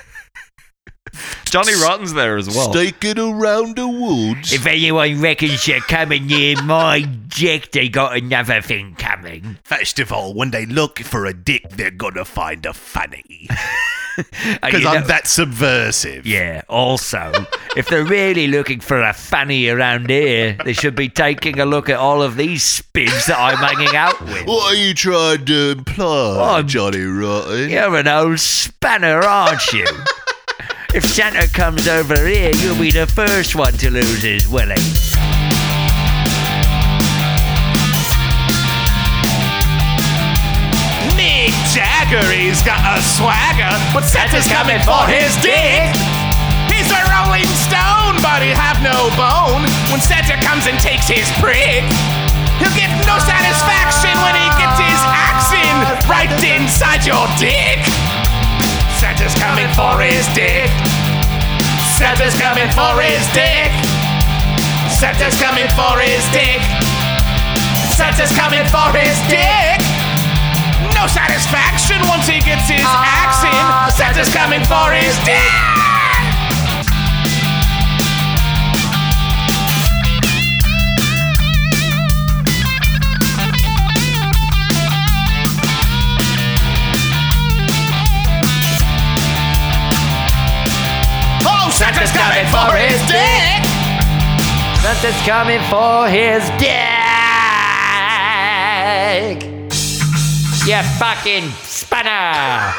C: Johnny Rotten's there as well.
E: staking around the woods?
B: If anyone reckons they're coming near my dick, they got another thing coming.
D: First of all, when they look for a dick, they're gonna find a funny.
B: And
D: Because
B: you
D: I'm
B: know-
D: that subversive.
B: Yeah, also, if they're really looking for a fanny around here, they should be taking a look at all of these spibs that I'm hanging out with.
D: What are you trying to imply,
B: Oh,
D: Johnny Rotten?
B: You're an old spanner, aren't you? If Santa comes over here, you'll be the first one to lose his willy.
D: Mick Jagger, he's got a swagger, but Santa's coming for his dick. He's a rolling stone, but he have no bone. When Santa comes and takes his prick, he'll get no satisfaction when he gets his axe in right inside your dick. Santa's coming for his dick. Santa's coming for his dick. Santa's coming for his dick. Santa's coming for his dick. No satisfaction once he gets his axe in. Santa's coming for his dick. Oh, Santa's coming for his dick.
B: Santa's coming for his dick. You fucking spanner.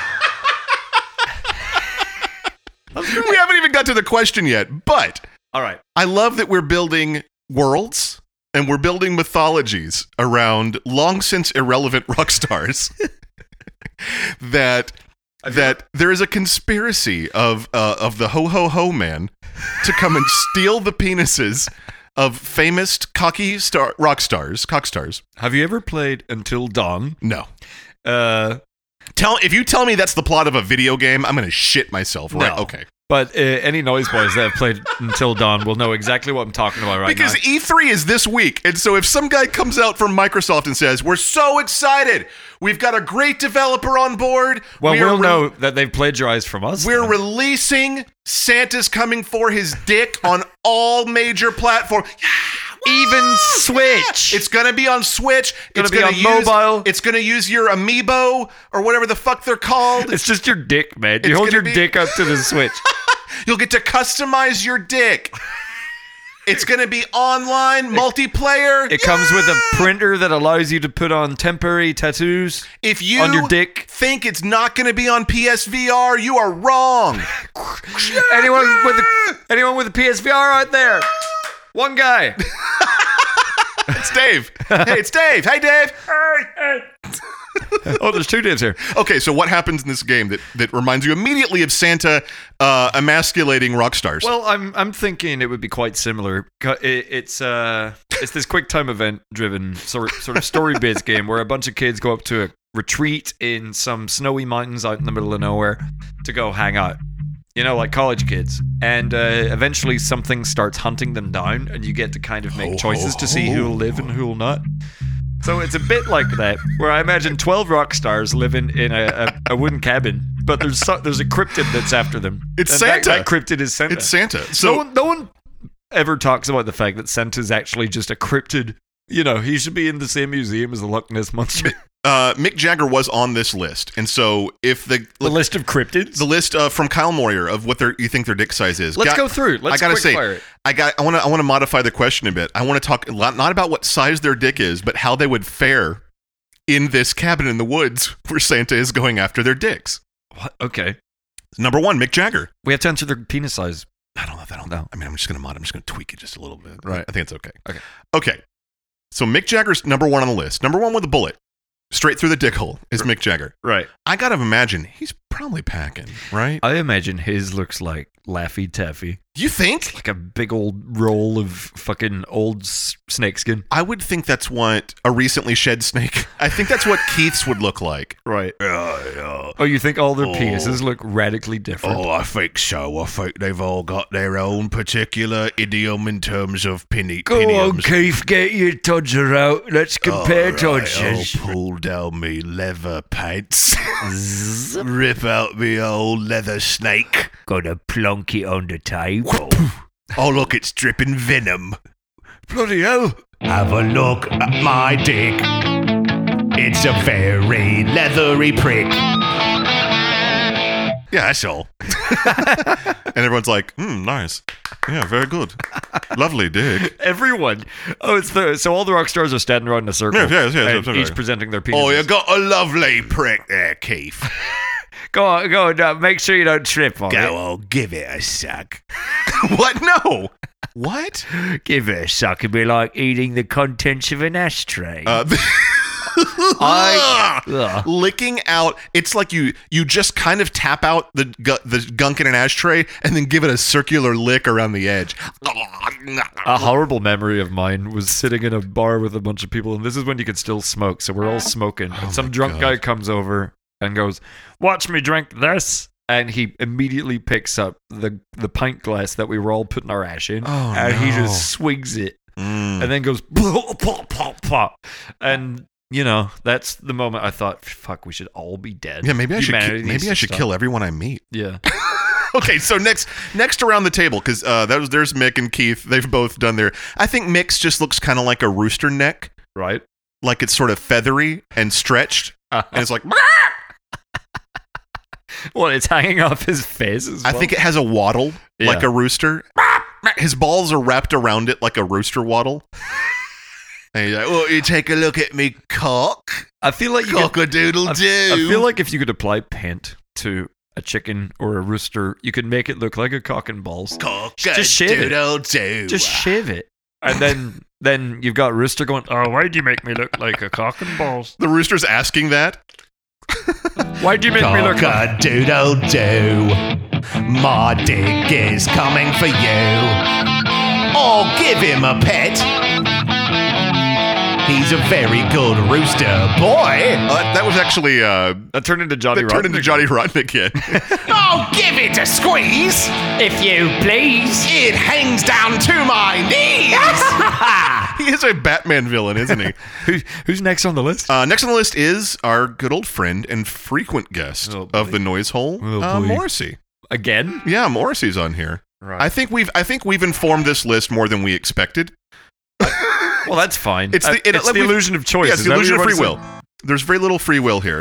E: We haven't even got to the question yet, but
C: All right.
E: I love that we're building worlds and we're building mythologies around long since irrelevant rock stars. that that there is a conspiracy of uh, of the ho ho ho man to come and steal the penises of famous cocky star rock stars, cock stars.
C: Have you ever played Until Dawn?
E: No.
C: Uh,
E: Tell if you tell me that's the plot of a video game, I'm gonna shit myself. Right?
C: No.
E: Okay.
C: but uh, any Noise Boys that have played Until Dawn will know exactly what I'm talking about right
E: Because
C: now.
E: E three is this week. And so if some guy comes out from Microsoft and says, "We're so excited. We've got a great developer on board.
C: Well,
E: we are
C: we'll
E: re-
C: know that they've plagiarized from us.
E: We're
C: then.
E: releasing Santa's Coming for His Dick on all major platforms." Yeah,
C: even Switch.
E: It's gonna be on Switch.
C: Gonna
E: it's
C: be
E: gonna
C: on
E: use,
C: mobile.
E: It's gonna use your Amiibo or whatever the fuck they're called.
C: It's just your dick, man.
E: It's
C: You hold
E: gonna
C: your
E: be-
C: dick up to the Switch.
E: You'll get to customize your dick. It's gonna be online multiplayer.
C: It comes with a printer that allows you to put on temporary tattoos.
E: If you
C: on your dick.
E: think it's not gonna be on P S V R, you are wrong.
C: Anyone with a, anyone with a P S V R out there? One guy.
E: It's Dave. Hey, it's Dave. Hey, Dave.
C: Oh, there's two Daves here.
E: Okay, so what happens in this game that, that reminds you immediately of Santa uh, emasculating rock stars?
C: Well, I'm I'm thinking it would be quite similar. Co- it- It's uh it's this quick time event driven sort sort of story based game where a bunch of kids go up to a retreat in some snowy mountains out in the middle of nowhere to go hang out. You know, like college kids. And uh, eventually something starts hunting them down, and you get to kind of make
E: Ho,
C: choices
E: ho,
C: to see who'll
E: ho.
C: live and who'll not. So it's a bit like that, where I imagine twelve rock stars living in a, a, a wooden cabin, but there's so, there's a cryptid that's after them.
E: It's
C: And that-
E: Santa.
C: That, cryptid is Santa.
E: It's Santa.
C: no,
E: So
C: one, no one ever talks about the fact that Santa's actually just a cryptid. You know, he should be in the same museum as the Loch Ness Monster.
E: uh, Mick Jagger was on this list, and so if the
C: The list of cryptids?
E: the list uh, from Kyle Moyer of what their you think their dick size is.
C: Let's
E: Got-
C: go through. Let's
E: I gotta
C: quick
E: say,
C: fire it.
E: I got. I want to. I want to modify the question a bit. I want to talk a lot- not about what size their dick is, but how they would fare in this cabin in the woods where Santa is going after their dicks.
C: What? Okay.
E: Number one, Mick Jagger.
C: We have to answer their penis size.
E: I don't know if I don't
C: No.
E: know. I mean, I'm just gonna mod. I'm just gonna tweak it just a little bit.
C: Right.
E: I think it's okay.
C: Okay.
E: Okay. So Mick Jagger's number one on the list. Number one with a bullet, straight through the dick hole, is Mick Jagger.
C: Right.
E: I gotta imagine he's probably packing, right?
C: I imagine his looks like Laffy Taffy.
E: You think?
C: Like a big old roll of fucking old s- snakeskin.
E: I would think that's what a recently shed snake. I think that's what Keith's would look like.
C: Right.
E: Uh,
C: Oh, you think all their
E: Oh.
C: penises look radically different?
E: I think so. I think they've all got their own particular idiom in terms of pinny.
B: Go on, Keith, get your todger out. Let's compare todgers.
E: I'll pull down me leather pants, rip out me old leather snake.
B: Gonna plonk it on the table.
E: Oh look, it's dripping venom.
B: Bloody hell.
E: Have a look at my dick. It's a very leathery prick. Yeah, that's all. And everyone's like, hmm, nice. Yeah, very good. Lovely dick.
C: Everyone. Oh, it's the so all the rock stars are standing around in a circle.
E: Yes, yes, yes,
C: and
E: absolutely.
C: each presenting their penises.
E: Oh, you got a lovely prick there, Keith.
B: Go on, go on. Now, make sure you don't trip on
E: Go on, give it a suck. What? No. What?
B: it. Give it a suck. It'd be like eating the contents of an ashtray.
E: Uh,
B: I-
E: Ugh.
B: Ugh.
E: Licking out. It's like you you just kind of tap out the gu- the gunk in an ashtray and then give it a circular lick around the edge.
C: A horrible memory of mine was sitting in a bar with a bunch of people, and this is when you could still smoke, so we're all smoking. and some
E: Oh my
C: drunk
E: God.
C: guy comes over and goes, "Watch me drink this," and he immediately picks up the the pint glass that we were all putting our ash in,
E: Oh,
C: and he
E: no.
C: just swigs it,
E: Mm.
C: and then goes pop pop pop pop, and you know that's the moment I thought, "Fuck, we should all be dead."
E: Yeah, maybe I should.
C: Humanity
E: Ki-
C: needs
E: maybe I
C: to
E: should
C: stop.
E: kill everyone I meet.
C: Yeah.
E: Okay, so next next around the table because uh, that was there's Mick and Keith. They've both done their. I think Mick's just looks kind of like a rooster neck,
C: Right.
E: like it's sort of feathery and stretched, and it's like.
C: Well, it's hanging off his face as
E: I
C: well.
E: think it has a waddle like
C: Yeah.
E: a rooster. His balls are wrapped around it like a rooster waddle. And he's like, "Oh, you take a look at me cock,
C: I feel like you could,
E: cock-a-doodle
C: I,
E: doo."
C: I feel like if you could apply paint to a chicken or a rooster, you could make it look like a cock and balls. Just shave it.
E: cock-a-doodle-doo.
C: Just shave it, and then then you've got rooster going, "Oh, why'd you make me look like a cock and balls?
E: The rooster's asking that.
C: Why'd you make me look like?"
E: Cock-a-doodle-doo. My dick is coming for you. Oh, give him a pet. He's a very good rooster boy. Uh, that was actually uh,
C: That turned into Johnny.
E: that turned into
C: Rodnick.
E: Johnny Rodnick again.
D: Oh, give it a squeeze.
B: If you please.
D: It hangs down to my knees.
E: He is a Batman villain, isn't he?
C: Who, who's next on the list?
E: Uh, next on the list is our good old friend and frequent guest
C: Oh, boy.
E: of the Noise Hole,
C: Oh,
E: uh,
C: boy.
E: Morrissey.
C: Again?
E: Yeah, Morrissey's on here.
C: Right.
E: I think we've I think we've informed this list more than we expected.
C: Well, that's fine.
E: It's the,
C: Uh,
E: it-
C: it's
E: like
C: the
E: we've-
C: illusion of choice.
E: Yes,
C: Is
E: the
C: that what
E: illusion
C: you
E: of free
C: wanted to
E: will. There's very little free will here.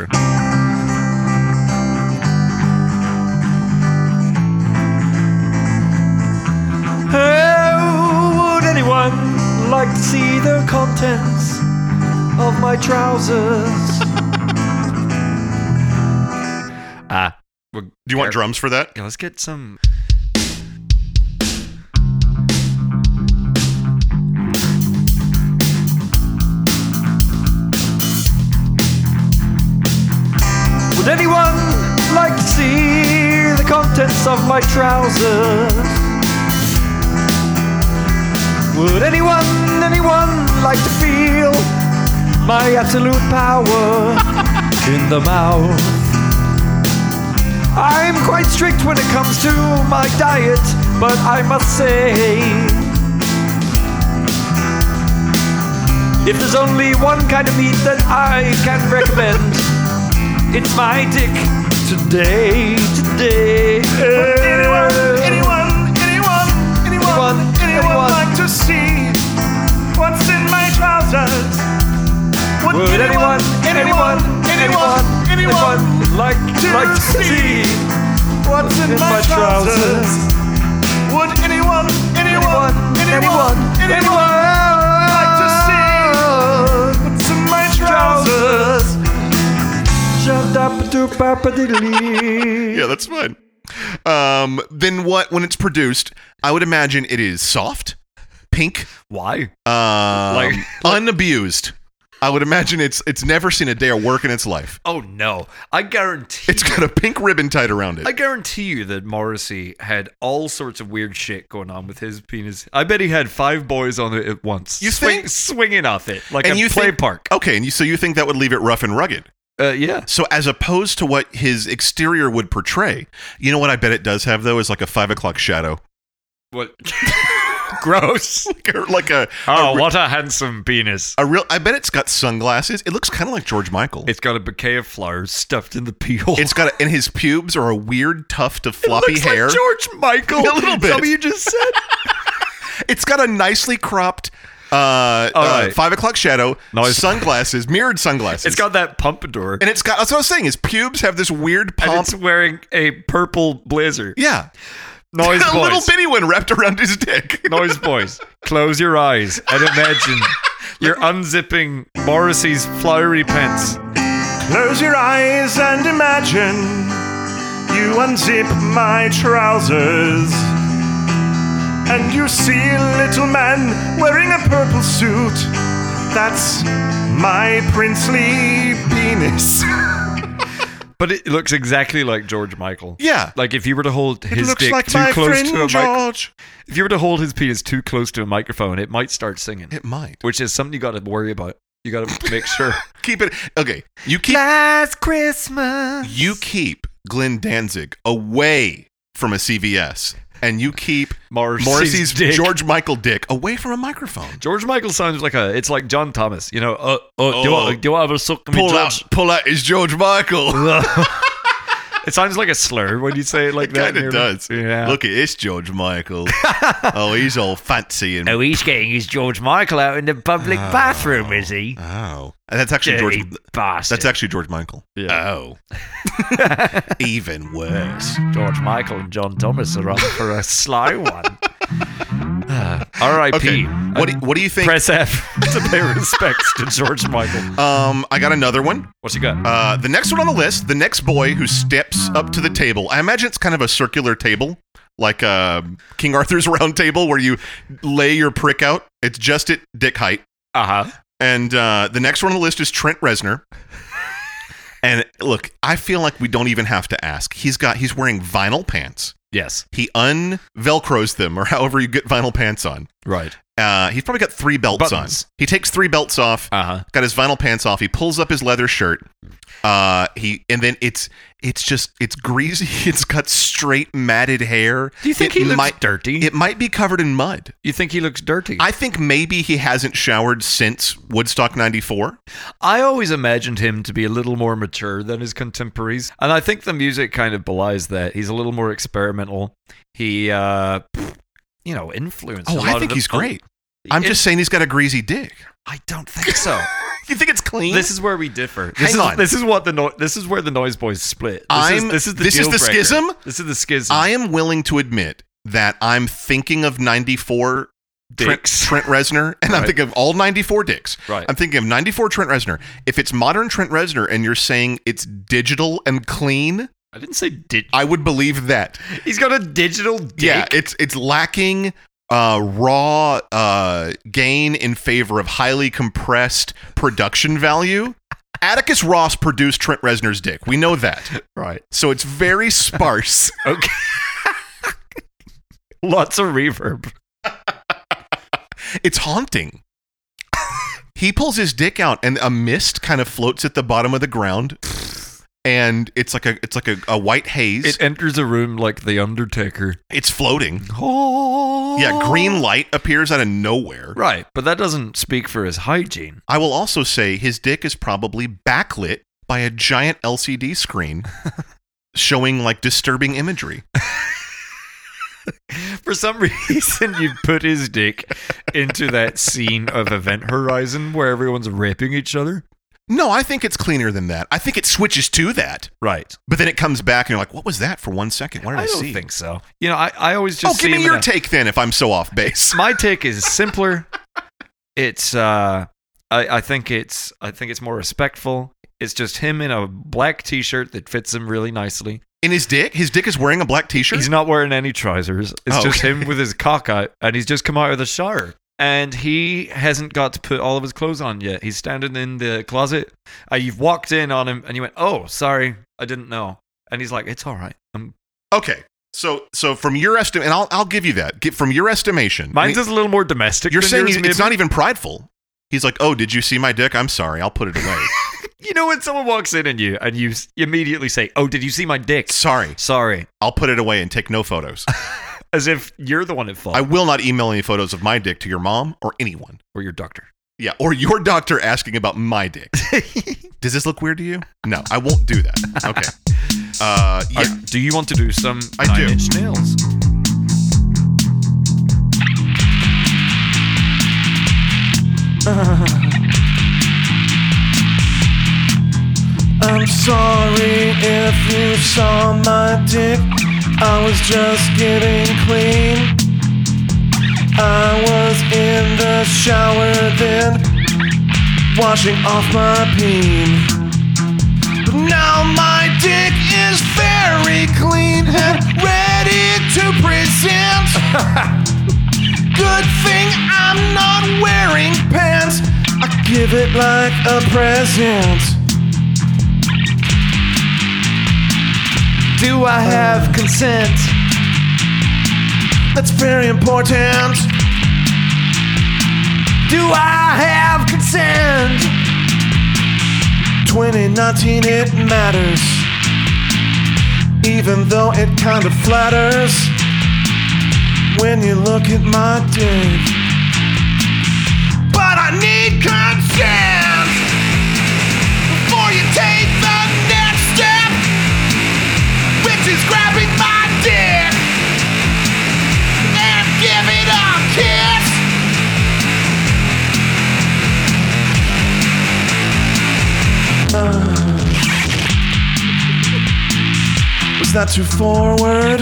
A: Oh, would anyone like to see the contents of my trousers?
C: Ah, well,
E: Do you want drums for that?
C: yeah, let's get some.
A: Would anyone like to see the contents of my trousers? Would anyone, anyone like to feel my absolute power in the mouth? I'm quite strict when it comes to my diet, but I must say, if there's only one kind of meat that I can recommend, it's my dick today, today.
D: Would anyone, anyone, anyone, anyone,
A: Anyone,
D: anyone
A: anyone.
D: like to see what's in my trousers?
A: Would anyone, anyone, anyone, anyone like
D: to
A: like to see
D: what's in my trousers? Would anyone, anyone, anyone, anyone like to see what's in my trousers?
A: Shut up, do papa diddly.
E: Yeah, that's fine. Um, then what? When it's produced, I would imagine it is soft, pink,
C: Why?
E: um,
C: Like-
E: unabused. I would imagine it's it's never seen a day of work in its life.
C: Oh no! I guarantee.
E: It's got a pink ribbon tied around it.
C: I guarantee you that Morrissey had all sorts of weird shit going on with his penis. I bet he had five boys on it at once.
E: You
C: Swing,
E: think?
C: swinging off it like
E: And
C: a
E: you
C: play
E: think-
C: park?
E: Okay, and you, so you think that would leave it rough and rugged?
C: Uh, yeah.
E: So as opposed to what his exterior would portray, you know what I bet it does have though is like a five o'clock shadow,
C: What? Gross.
E: like a, like a
C: Oh,
E: a, re-
C: what a handsome penis!
E: a real. I bet it's got sunglasses. It looks kind of like George Michael.
C: It's got a bouquet of flowers stuffed in the pee hole.
E: It's got a, and his pubes are a weird tuft of
C: It
E: floppy
C: looks
E: hair.
C: like George Michael.
E: A little
C: Is that
E: bit.
C: what you just said?
E: It's got a nicely cropped uh, uh
C: right.
E: five o'clock shadow,
C: Nice.
E: sunglasses, mirrored sunglasses.
C: It's got that pompadour,
E: and it's got. That's what I was saying. His pubes have this weird
C: and
E: pomp.
C: it's wearing a purple blazer.
E: Yeah,
C: Noise
E: a little
C: boys.
E: bitty one wrapped around his dick.
C: Noise boys, close your eyes and imagine you're unzipping Morrissey's flowery pants.
D: Close your eyes and imagine you unzip my trousers. And you see a little man wearing a purple suit. That's my princely penis.
C: But it looks exactly like George Michael.
E: Yeah.
C: Like if you were to hold
E: It
C: his
E: looks
C: dick
E: like
C: too
E: my
C: close
E: friend
C: to a mic-
E: George.
C: if you were to hold his penis too close to a microphone, it might start singing.
E: It might.
C: Which is something you got to worry about. You got to make sure.
E: Keep it. Okay. You keep.
A: Last Christmas.
E: You keep Glenn Danzig away from a C V S, and you keep
C: Morrissey's
E: Morrissey's
C: dick.
E: George Michael dick away from a microphone.
C: George Michael sounds like a. It's like John Thomas. You know. Uh, uh, do you
E: Oh.
C: want? Do you want to have a suck at me,
E: Pull
C: George?
E: out, pull out is George Michael.
C: It sounds like a slur when you say it like
E: It
C: that.
E: kind of
C: near-
E: does.
C: Yeah.
E: Look at this George Michael. Oh, he's all fancy and
B: Oh, he's getting his George Michael out in the public bathroom, is he?
E: oh, and that's actually
B: Dirty
E: George.
B: bastard.
E: That's actually George Michael.
C: Yeah.
E: Oh, even worse.
B: George Michael and John Thomas are on for a sly one.
C: R I P
E: Okay. What do, what do you think?
C: Press F to pay respects to George Michael.
E: Um, I got another one.
C: What's he got?
E: Uh, the next one on the list, the next boy who steps up to the table. I imagine it's kind of a circular table, like uh, King Arthur's round table, where you lay your prick out. It's just at dick height.
C: Uh huh.
E: And uh, the next one on the list is Trent Reznor. And look, I feel like we don't even have to ask. He's got he's wearing vinyl pants.
C: Yes.
E: He un-velcros them, or however you get vinyl pants on.
C: Right.
E: Uh, he's probably got three belts
C: Buttons.
E: on. He takes three belts off.
C: Uh huh.
E: Got his vinyl pants off. He pulls up his leather shirt. Uh, he and then it's it's just it's greasy. It's got straight matted hair.
C: Do you think
E: It
C: he looks
E: might,
C: dirty?
E: It might be covered in mud.
C: You think he looks dirty?
E: I think maybe he hasn't showered since Woodstock ninety-four.
C: I always imagined him to be a little more mature than his contemporaries, and I think the music kind of belies that. He's a little more experimental. He, uh, you know, influenced.
E: Oh,
C: a
E: I
C: lot
E: think
C: of the,
E: he's great. I'm
C: It-
E: just saying he's got a greasy dick.
C: I don't think so.
E: You think it's clean?
C: This is where we differ. This
E: Hang
C: is,
E: on.
C: This is what the no- this is where the Noise Boys split. This
E: I'm-
C: is, this is the
E: this is
C: deal
E: the
C: breaker.
E: schism?
C: This is the schism.
E: I am willing to admit that I'm thinking of ninety-four Trent,
C: Dicks.
E: Trent Reznor, and I'm
C: Right.
E: thinking of all ninety-four dicks.
C: Right.
E: I'm thinking of ninety-four Trent Reznor. If it's modern Trent Reznor and you're saying it's digital and clean,
C: I didn't say did.
E: I would believe that.
C: He's got a digital dick.
E: Yeah, it's it's lacking uh, raw uh, gain in favor of highly compressed production value. Atticus Ross produced Trent Reznor's dick. We know that.
C: right.
E: So it's very sparse.
C: Okay. Lots of reverb.
E: It's haunting. He pulls his dick out and a mist kind of floats at the bottom of the ground. And it's like a it's like a, a white haze.
C: It enters a room like the Undertaker.
E: it's floating.
C: Oh.
E: Yeah, green light appears out of nowhere.
C: Right, but that doesn't speak for his hygiene.
E: I will also say his dick is probably backlit by a giant L C D screen showing like disturbing imagery.
C: For some reason, you put his dick into that scene of Event Horizon where everyone's raping each other.
E: No, I think it's cleaner than that. I think it switches to that,
C: Right.
E: but then it comes back and you're like, what was that for one second? What did I,
C: I don't
E: see?
C: think so. You know, I, I always just
E: oh,
C: see
E: give me
C: him
E: your
C: in a-
E: take then if I'm so off base.
C: My take is simpler. It's uh I, I think it's I think it's more respectful. It's just him in a black t-shirt that fits him really nicely.
E: In his dick? His dick is wearing a black t-shirt?
C: He's not wearing any trousers. It's
E: Oh,
C: just
E: okay.
C: him with his cock out, and he's just come out of the shower. And he hasn't got to put all of his clothes on yet. He's standing in the closet. Uh, you've walked in on him, and you went, "Oh, sorry, I didn't know." And he's like, "It's all right." I'm,
E: Okay. So so from your estimate, and I'll, I'll give you that. Get, from your estimation.
C: mine's
E: I mean,
C: just a little more domestic.
E: you're
C: than
E: saying
C: yours,
E: he's- it's
C: maybe.
E: not even prideful. He's like, oh, did you see my dick? I'm sorry. I'll put it away.
C: You know when someone walks in on you, and you s- immediately say, "Oh, did you see my dick?"
E: Sorry.
C: Sorry,
E: I'll put it away and take no photos.
C: as if you're the one at fault,
E: I will not email any photos of my dick to your mom or anyone.
C: or your doctor.
E: Yeah, or your doctor asking about my dick. Does this look weird to you? No, I won't do that. Okay. Uh, yeah.
C: Are- do you want to do some
E: I
C: Nine
E: do.
C: Inch Nails?
A: I'm sorry if you saw my dick. I was just getting clean. I was in the shower then, washing off my peen. But now my dick is very clean and ready to present. Good thing I'm not wearing pants. I give it like a present. Do I have consent? That's very important. Do I have consent? twenty nineteen, it matters. Even though it kind of flatters when you look at my dick. But I need consent before you take the next step, which is grabbing my dick and give it a kiss. Uh, was that too forward?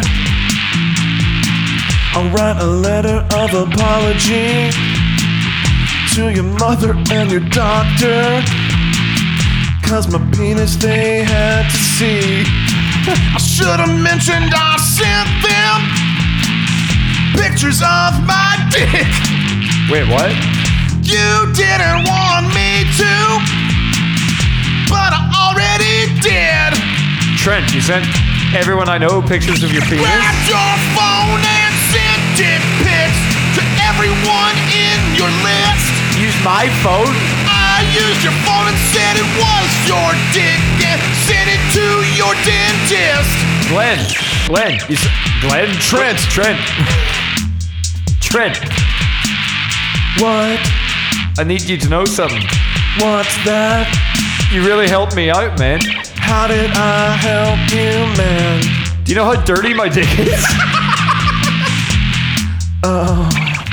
A: I'll write a letter of apology to your mother and your doctor, 'cause my penis they had to see. I should have mentioned I sent them pictures of my dick.
C: Wait, what?
A: You didn't want me to, but I already did.
C: Trent, you sent everyone I know pictures of your penis?
A: Grab your phone and send dick pics to everyone in your list.
C: Use my phone?
A: I used your phone and said it was your dick and sent it to your dentist.
C: Glenn. Glenn. You s- Glenn?
E: Trent.
C: Trent. Trent.
A: What?
C: I need you to know something.
A: What's that?
C: You really helped me out, man.
A: How did I help you, man?
C: Do you know how dirty my dick is?
A: Oh,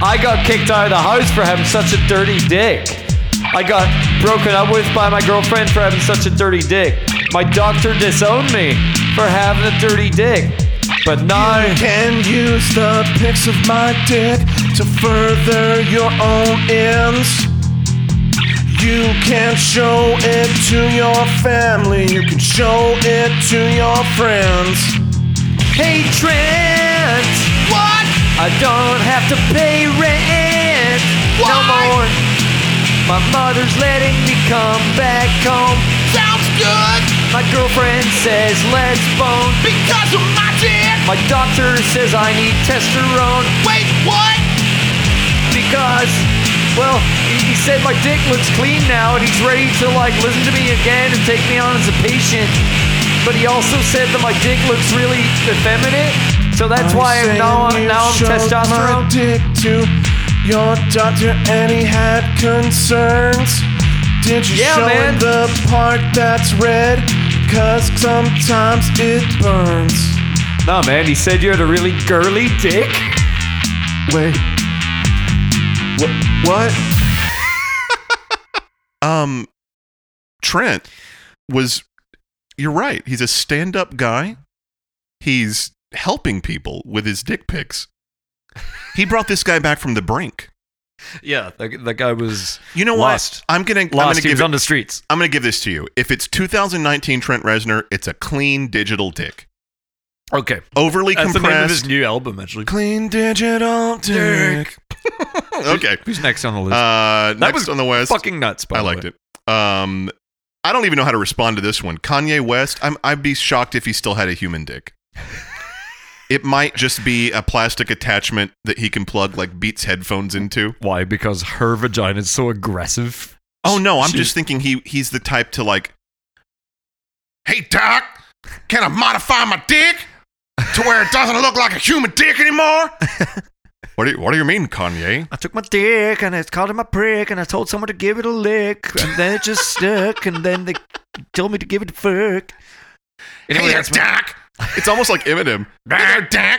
A: I got kicked out of the house for having such a dirty dick. I got broken up with by my girlfriend for having such a dirty dick. My doctor disowned me for having a dirty dick. But now
D: You can use the pics of my dick to further your own ends. You can show it to your family. You can show it to your friends.
A: hey Trent,
D: What?
A: I don't have to pay rent no
D: Why?
A: more. My mother's letting me come back home.
D: Sounds good.
A: My girlfriend says let's bone.
D: Because of my dick.
A: My doctor says I need testosterone
D: Wait, what?
A: because, well, he he said my dick looks clean now and he's ready to like listen to me again and take me on as a patient. But he also said that my dick looks really effeminate, so that's why I'm now, now I'm testosterone.
D: My dick to your doctor and he had concerns. Did you
A: Yeah,
D: show
A: man.
D: him the part that's red? Cause sometimes it burns.
A: No, man, he said you had a really girly dick.
D: Wait. What? What?
E: Um, Trent was, you're right. He's a stand-up guy. He's helping people with his dick pics. He brought this guy back from the brink.
C: Yeah, the, the guy was
E: You know
C: lost.
E: what? I'm gonna, I'm
C: Lost.
E: gonna
C: He
E: give
C: was
E: it,
C: on the streets.
E: I'm gonna give this to you. If it's two thousand nineteen Trent Reznor, it's a clean digital dick.
C: Okay.
E: Overly
C: That's the name of
E: compressed.
C: his new album, actually.
D: Clean digital dick.
E: Okay.
C: Who's next on the list?
E: Uh,
C: that
E: next
C: was
E: on the West.
C: fucking nuts, by
E: I
C: the
E: liked
C: way.
E: it. Um, I don't even know how to respond to this one. Kanye West. I'm, I'd be shocked if he still had a human dick. It might just be a plastic attachment that he can plug like Beats headphones into.
C: Why? Because her vagina is so aggressive.
E: Oh no, I'm
C: She-
E: just thinking he he's the type to like, hey doc, can I modify my dick to where it doesn't look like a human dick anymore? What do you, what do you mean, Kanye?
B: I took my dick and I called it my prick and I told someone to give it a lick and then it just stuck and then they told me to give it a fuck.
E: hey
C: Anyway,
E: there,
C: that's my-
E: doc. It's almost like Eminem. Hey there, doc.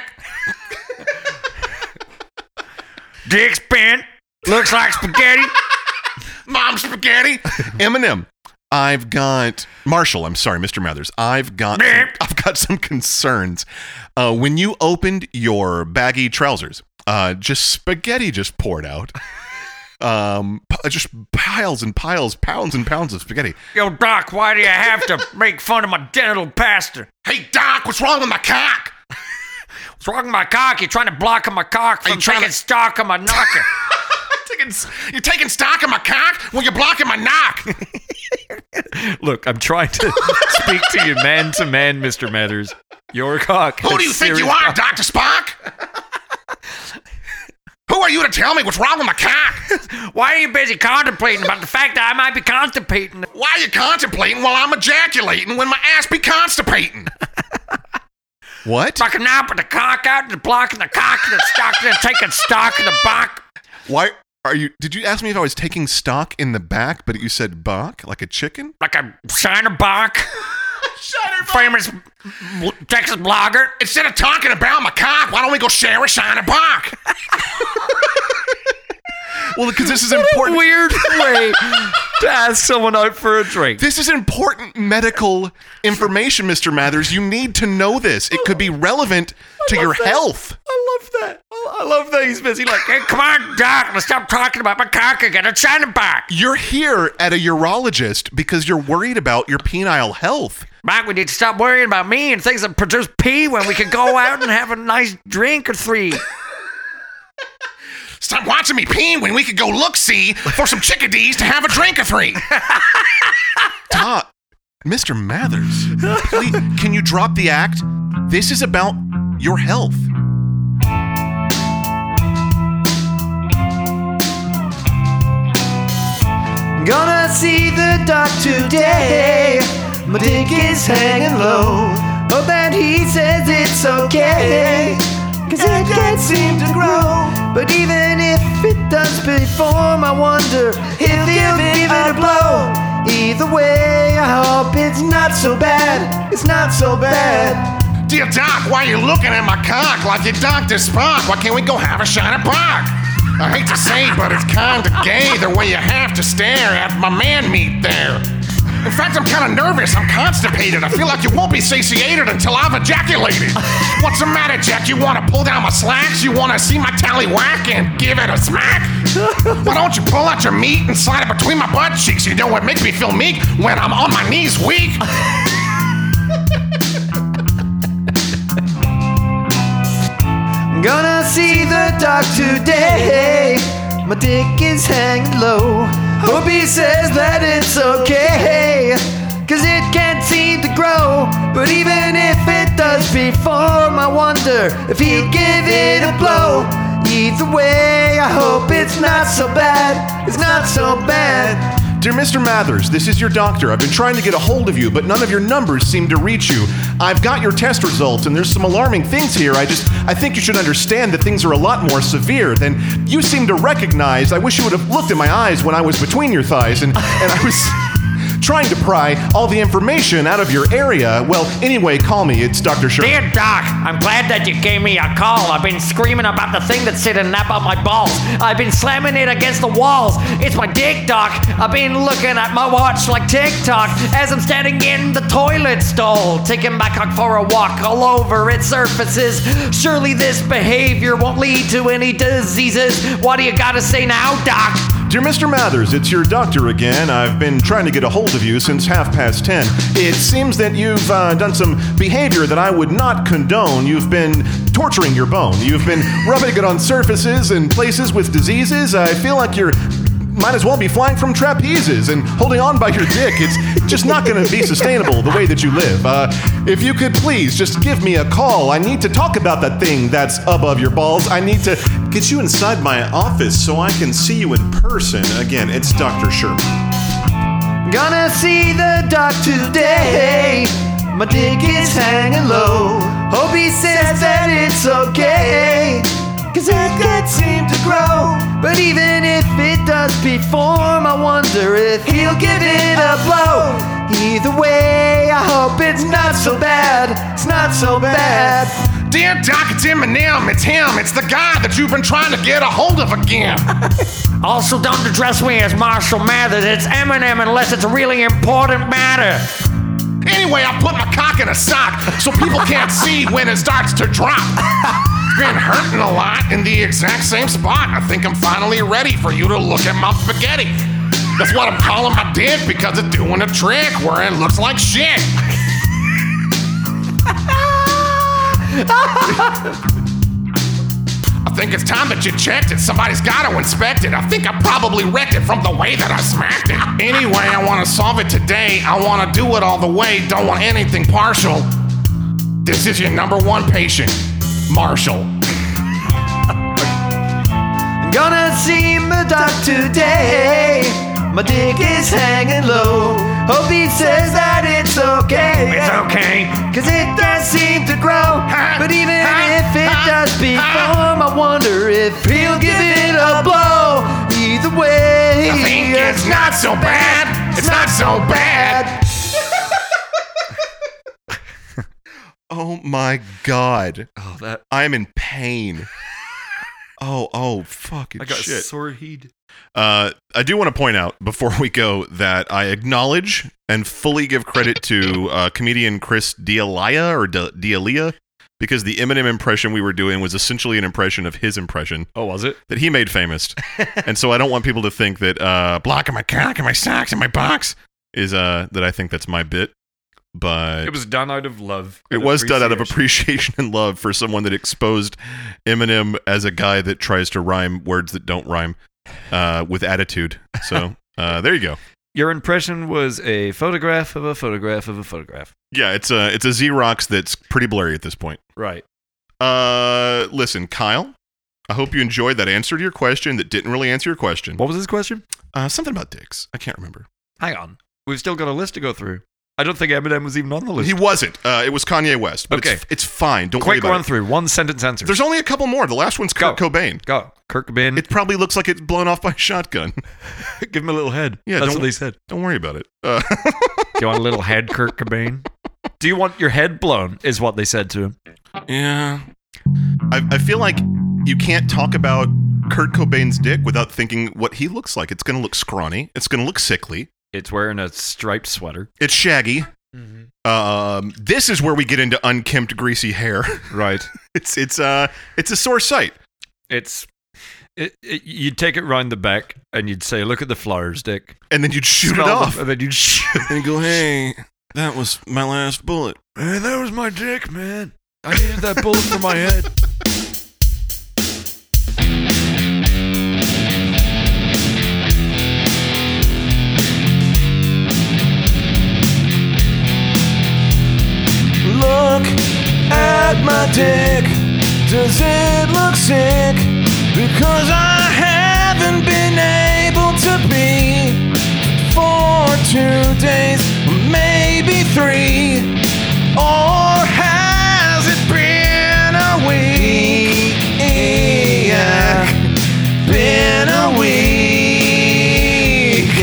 B: Dick's bent, looks like spaghetti.
E: Mom spaghetti. Eminem. I've got Marshall. I'm sorry, Mister Mathers. I've got some, I've got some concerns. Uh, when you opened your baggy trousers, uh, just spaghetti just poured out. Um, p- just piles and piles, pounds and pounds of spaghetti.
B: Yo, Doc, why do you have to make fun of my dental pasta?
E: Hey, Doc, what's wrong with my cock?
B: What's wrong with my cock? You're trying to block my cock
E: Are you
B: from
E: trying
B: taking
E: to-
B: stock of my knocker.
E: taking, you're taking stock of my cock? Well, you're blocking my knock.
C: Look, I'm trying to speak to you man to man, Mister Mathers. Your cock.
E: Who
C: has
E: do you think you
C: serious
E: are,
C: problems.
E: Doctor Spock? Who are you to tell me what's wrong with my cock?
B: Why are you busy contemplating about the fact that I might be constipating?
E: Why are you contemplating while I'm ejaculating when my ass be constipating? What?
B: Fucking out with the cock out and blocking the cock and the stock and taking stock of the back.
E: Why are you? Did you ask me if I was taking stock in the back, but you said bok, like a chicken?
B: Like a Shiner Bach, famous bl- Texas blogger.
E: Instead of talking about my cock, why don't we go share a shiner bok? Well, because this is important.
C: Weird way to ask someone out for a drink.
E: This is important medical information, Mister Mathers. You need to know this. It could be relevant to your health.
C: I love that. I I love that he's busy. Like,
B: Hey, come on, Doc. Let's stop talking about my cock and get a Shiner Bach.
E: You're here at a urologist because you're worried about your penile health.
B: Mike, we need to stop worrying about me and things that produce pee when we can go out and have a nice drink or three.
E: Stop watching me pee when we could go look-see for some chickadees to have a drink or three. Todd, Mister Mathers, please, can you drop the act? This is about your health.
A: Gonna see the doc today. My dick is hanging low. Hope that he says it's okay, cause it can't seem to grow. But even if it does perform, I wonder if he'll give it a blow. Either way, I hope it's not so bad. It's not so bad.
E: Dear Doc, why are you looking at my cock like you're Doctor Spock? Why can't we go have a shiner Bach?
D: I hate to say, but it's kinda gay the way you have to stare at my man meat there. In fact, I'm kinda nervous. I'm constipated. I feel like you won't be satiated until I've ejaculated. What's the matter, Jack? You wanna pull down my slacks? You wanna see my tallywhack and give it a smack? Why don't you pull out your meat and slide it between my butt cheeks? You know what makes me feel meek? When I'm on my knees weak.
A: Gonna see the doc today. My dick is hanging low. Hope he says that it's okay, cause it can't seem to grow. But even if it does perform, I wonder if he'll give it a blow. Either way, I hope it's not so bad. It's not so bad.
E: Dear Mister Mathers, this is your doctor. I've been trying to get a hold of you, but none of your numbers seem to reach you. I've got your test results, and there's some alarming things here. I just, I think you should understand that things are a lot more severe than you seem to recognize. I wish you would have looked in my eyes when I was between your thighs, and, and I was trying to pry all the information out of your area. Well, anyway, call me. It's Doctor Sherman.
F: Dear Doc, I'm glad that you gave me a call. I've been screaming about the thing that's sitting up on my balls. I've been slamming it against the walls. It's my dick, Doc. I've been looking at my watch like TikTok as I'm standing in the toilet stall, taking my cock for a walk all over its surfaces. Surely this behavior won't lead to any diseases. What do you gotta say now, Doc?
E: Dear Mister Mathers, it's your doctor again. I've been trying to get a hold of you since half past ten. It seems that you've uh, done some behavior that I would not condone. You've been torturing your bone. You've been rubbing it on surfaces and places with diseases. I feel like you're might as well be flying from trapezes and holding on by your dick. It's just not going to be sustainable the way that you live. Uh, if you could please just give me a call. I need to talk about that thing that's above your balls. I need to get you inside my office so I can see you in person. Again, it's Doctor Sherman.
A: Gonna see the doc today. My dick is hanging low. Hope he says that it's okay, cause it can't seem to grow. But even if it does perform, I wonder if he'll give it a blow. Either way, I hope it's not so bad. It's not so bad.
D: Dear Doc, it's Eminem. It's him. It's the guy that you've been trying to get a hold of again.
F: Also, don't address me as Marshall Mathers. It's Eminem unless it's a really important matter.
D: Anyway, I put my cock in a sock so people can't see when it starts to drop. Been hurting a lot in the exact same spot. I think I'm finally ready for you to look at my spaghetti. That's what I'm calling my dick because it's doing a trick where it looks like shit. I think it's time that you checked it. Somebody's got to inspect it. I think I probably wrecked it from the way that I smacked it. Anyway, I want to solve it today. I want to do it all the way. Don't want anything partial. This is your number one patient, Marshall.
A: Gonna see my doc today. My dick is hanging low. Hope he says that it's okay.
F: It's okay.
A: Cause it does seem to grow. But even if it does perform, I wonder if he'll give it a blow. Either way,
D: I think it's not so bad. It's not so bad.
E: Oh my God.
C: Oh, that
E: I'm in pain. Oh, oh, fucking
C: I got
E: shit.
C: sore heat.
E: Uh, I do want to point out before we go that I acknowledge and fully give credit to uh, comedian Chris D'Elia or D- D'Elia, because the Eminem impression we were doing was essentially an impression of his impression
C: Oh, was it?
E: that he made famous. And so I don't want people to think that uh, blocking my cock and my socks and my box is uh, that I think that's my bit. But
C: It was done out of love.
E: it
C: and
E: was done out of
C: appreciation.
E: appreciation and love for someone that exposed Eminem as a guy that tries to rhyme words that don't rhyme uh, with attitude. So uh, there you go.
C: Your impression was a photograph of a photograph of a photograph.
E: Yeah, it's a it's a Xerox that's pretty blurry at this point.
C: Right.
E: Uh, listen, Kyle, I hope you enjoyed that answer to your question that didn't really answer your question.
C: What was his question?
E: Uh, something about dicks. I can't remember.
C: Hang on. We've still got a list to go through. I don't think Eminem was even on the list.
E: He wasn't. Uh, it was Kanye West. But
C: Okay.
E: it's, it's fine. Don't worry
C: Quick
E: about
C: run
E: it.
C: through. One sentence answer.
E: There's only a couple more. The last one's Kurt
C: Go.
E: Cobain.
C: Go. Kurt Cobain.
E: It probably looks like it's blown off by a shotgun.
C: Give him a little head.
E: Yeah,
C: That's
E: don't-
C: what they said.
E: Don't worry about it. Uh,
C: Do you want a little head, Kurt Cobain? Do you want your head blown, is what they said to him.
E: yeah. I, I feel like you can't talk about Kurt Cobain's dick without thinking what he looks like. It's going to look scrawny. It's going to look sickly.
C: It's wearing a striped sweater.
E: It's shaggy.
C: Mm-hmm.
E: Um, this is where we get into unkempt, greasy hair.
C: Right.
E: it's it's uh it's a sore sight.
C: It's it, it, you'd take it round the back and you'd say, "Look at the flowers, Dick."
E: And then you'd shoot
C: Smell
E: it
C: them,
E: off.
C: and then you'd shoot.
E: And you go, "Hey, that was my last bullet."
C: Hey, that was my dick, man. I needed that bullet for my head.
A: Look at my dick. Does it look sick? Because I haven't been able to be for two days, maybe three. Or has it been a week? Yeah, been a week.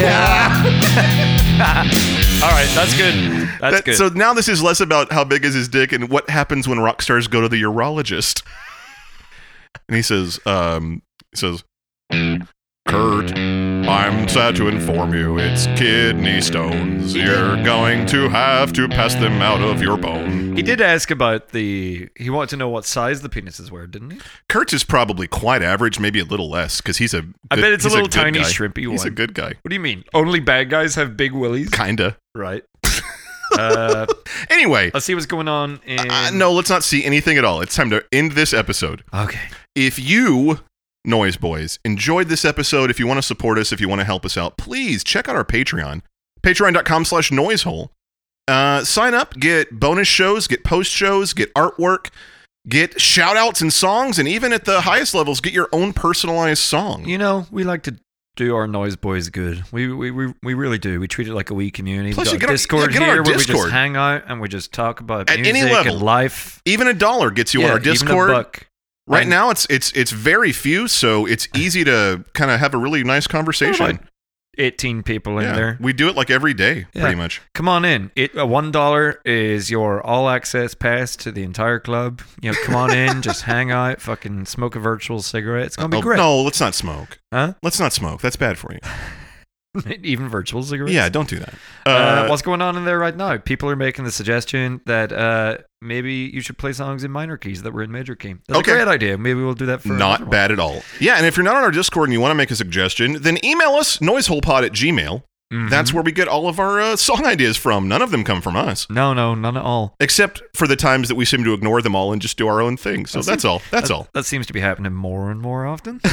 C: All right, that's good. That's
E: That-
C: good.
E: So now this is less about how big is his dick and what happens when rock stars go to the urologist. And he says, um, he says, "Kurt, I'm sad to inform you it's kidney stones. You're going to have to pass them out of your bone."
C: He did ask about the. He wanted to know what size the penises were, didn't he?
E: Kurt is probably quite average, maybe a little less, because he's a. Good,
C: I bet it's a
E: he's
C: little
E: good
C: tiny
E: guy.
C: shrimpy
E: He's a
C: one.
E: good guy,
C: What do you mean? Only bad guys have big willies?
E: kinda.
C: Right. Uh,
E: Anyway,
C: let's see what's going on in.
E: uh, no, let's not see anything at all. It's time to end this episode.
C: Okay.
E: If you, Noise Boys, enjoyed this episode, if you want to support us, if you want to help us out, please check out our Patreon, patreon.com slash noisehole. Uh, sign up, get bonus shows, get post shows, get artwork, get shout outs and songs, and even at the highest levels, get your own personalized song.
C: You know, we like to do our Noise Boys good. We we we, we really do. We treat it like a wee community.
E: Plus,
C: we
E: you
C: got
E: get
C: a
E: on-
C: Discord
E: yeah, get on our
C: here where we
E: Discord.
C: just hang out and we just talk about
E: At
C: music
E: any level.
C: and life.
E: Even a dollar gets you
C: Yeah,
E: on our
C: even a
E: Discord.
C: buck.
E: Right
C: And-
E: now, it's it's it's very few, so it's easy to kind of have a really nice conversation.
C: About eighteen people in
E: Yeah,
C: there.
E: we do it like every day,
C: Yeah.
E: pretty much.
C: Come on in. It uh, one dollar is your all access pass to the entire club. You know, come on in, just hang out, fucking smoke a virtual cigarette. It's gonna be
E: Oh,
C: great.
E: no, let's not smoke.
C: Huh?
E: Let's not smoke. That's bad for you.
C: Even virtual cigarettes.
E: Yeah, don't do that.
C: Uh,
E: Uh,
C: what's going on in there right now? People are making the suggestion that uh, maybe you should play songs in minor keys that were in major key. That's
E: Okay.
C: a great idea. Maybe we'll do that for another
E: not
C: one.
E: bad at all. Yeah, and if you're not on our Discord and you want to make a suggestion, then email us, noiseholepod at gmail.
C: Mhm.
E: That's where we get all of our uh, song ideas from. None of them come from us,
C: No, no, none at all.
E: except for the times that we seem to ignore them all and just do our own thing. So
C: That's
E: that's
C: it.
E: all. That's
C: that,
E: all.
C: That seems to be happening more and more often.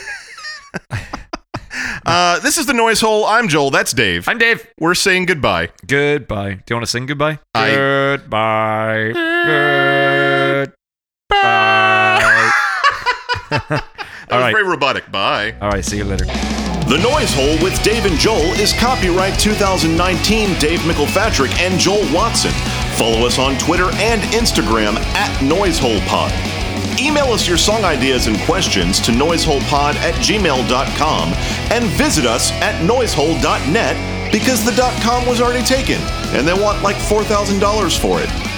E: Uh, this is the Noise Hole. I'm Joel. That's Dave.
C: I'm Dave.
E: We're saying goodbye.
C: Goodbye. Do you want to sing goodbye?
E: I-
C: Goodbye. Goodbye.
E: That
C: All
E: was
C: right.
E: very robotic. Bye.
C: All right. See you later.
G: The Noise Hole with Dave and Joel is copyright two thousand nineteen Dave McElpatrick and Joel Watson. Follow us on Twitter and Instagram at NoiseHolePod. Email us your song ideas and questions to noiseholepod at gmail dot com and visit us at noisehole dot net because the .com was already taken and they want like four thousand dollars for it.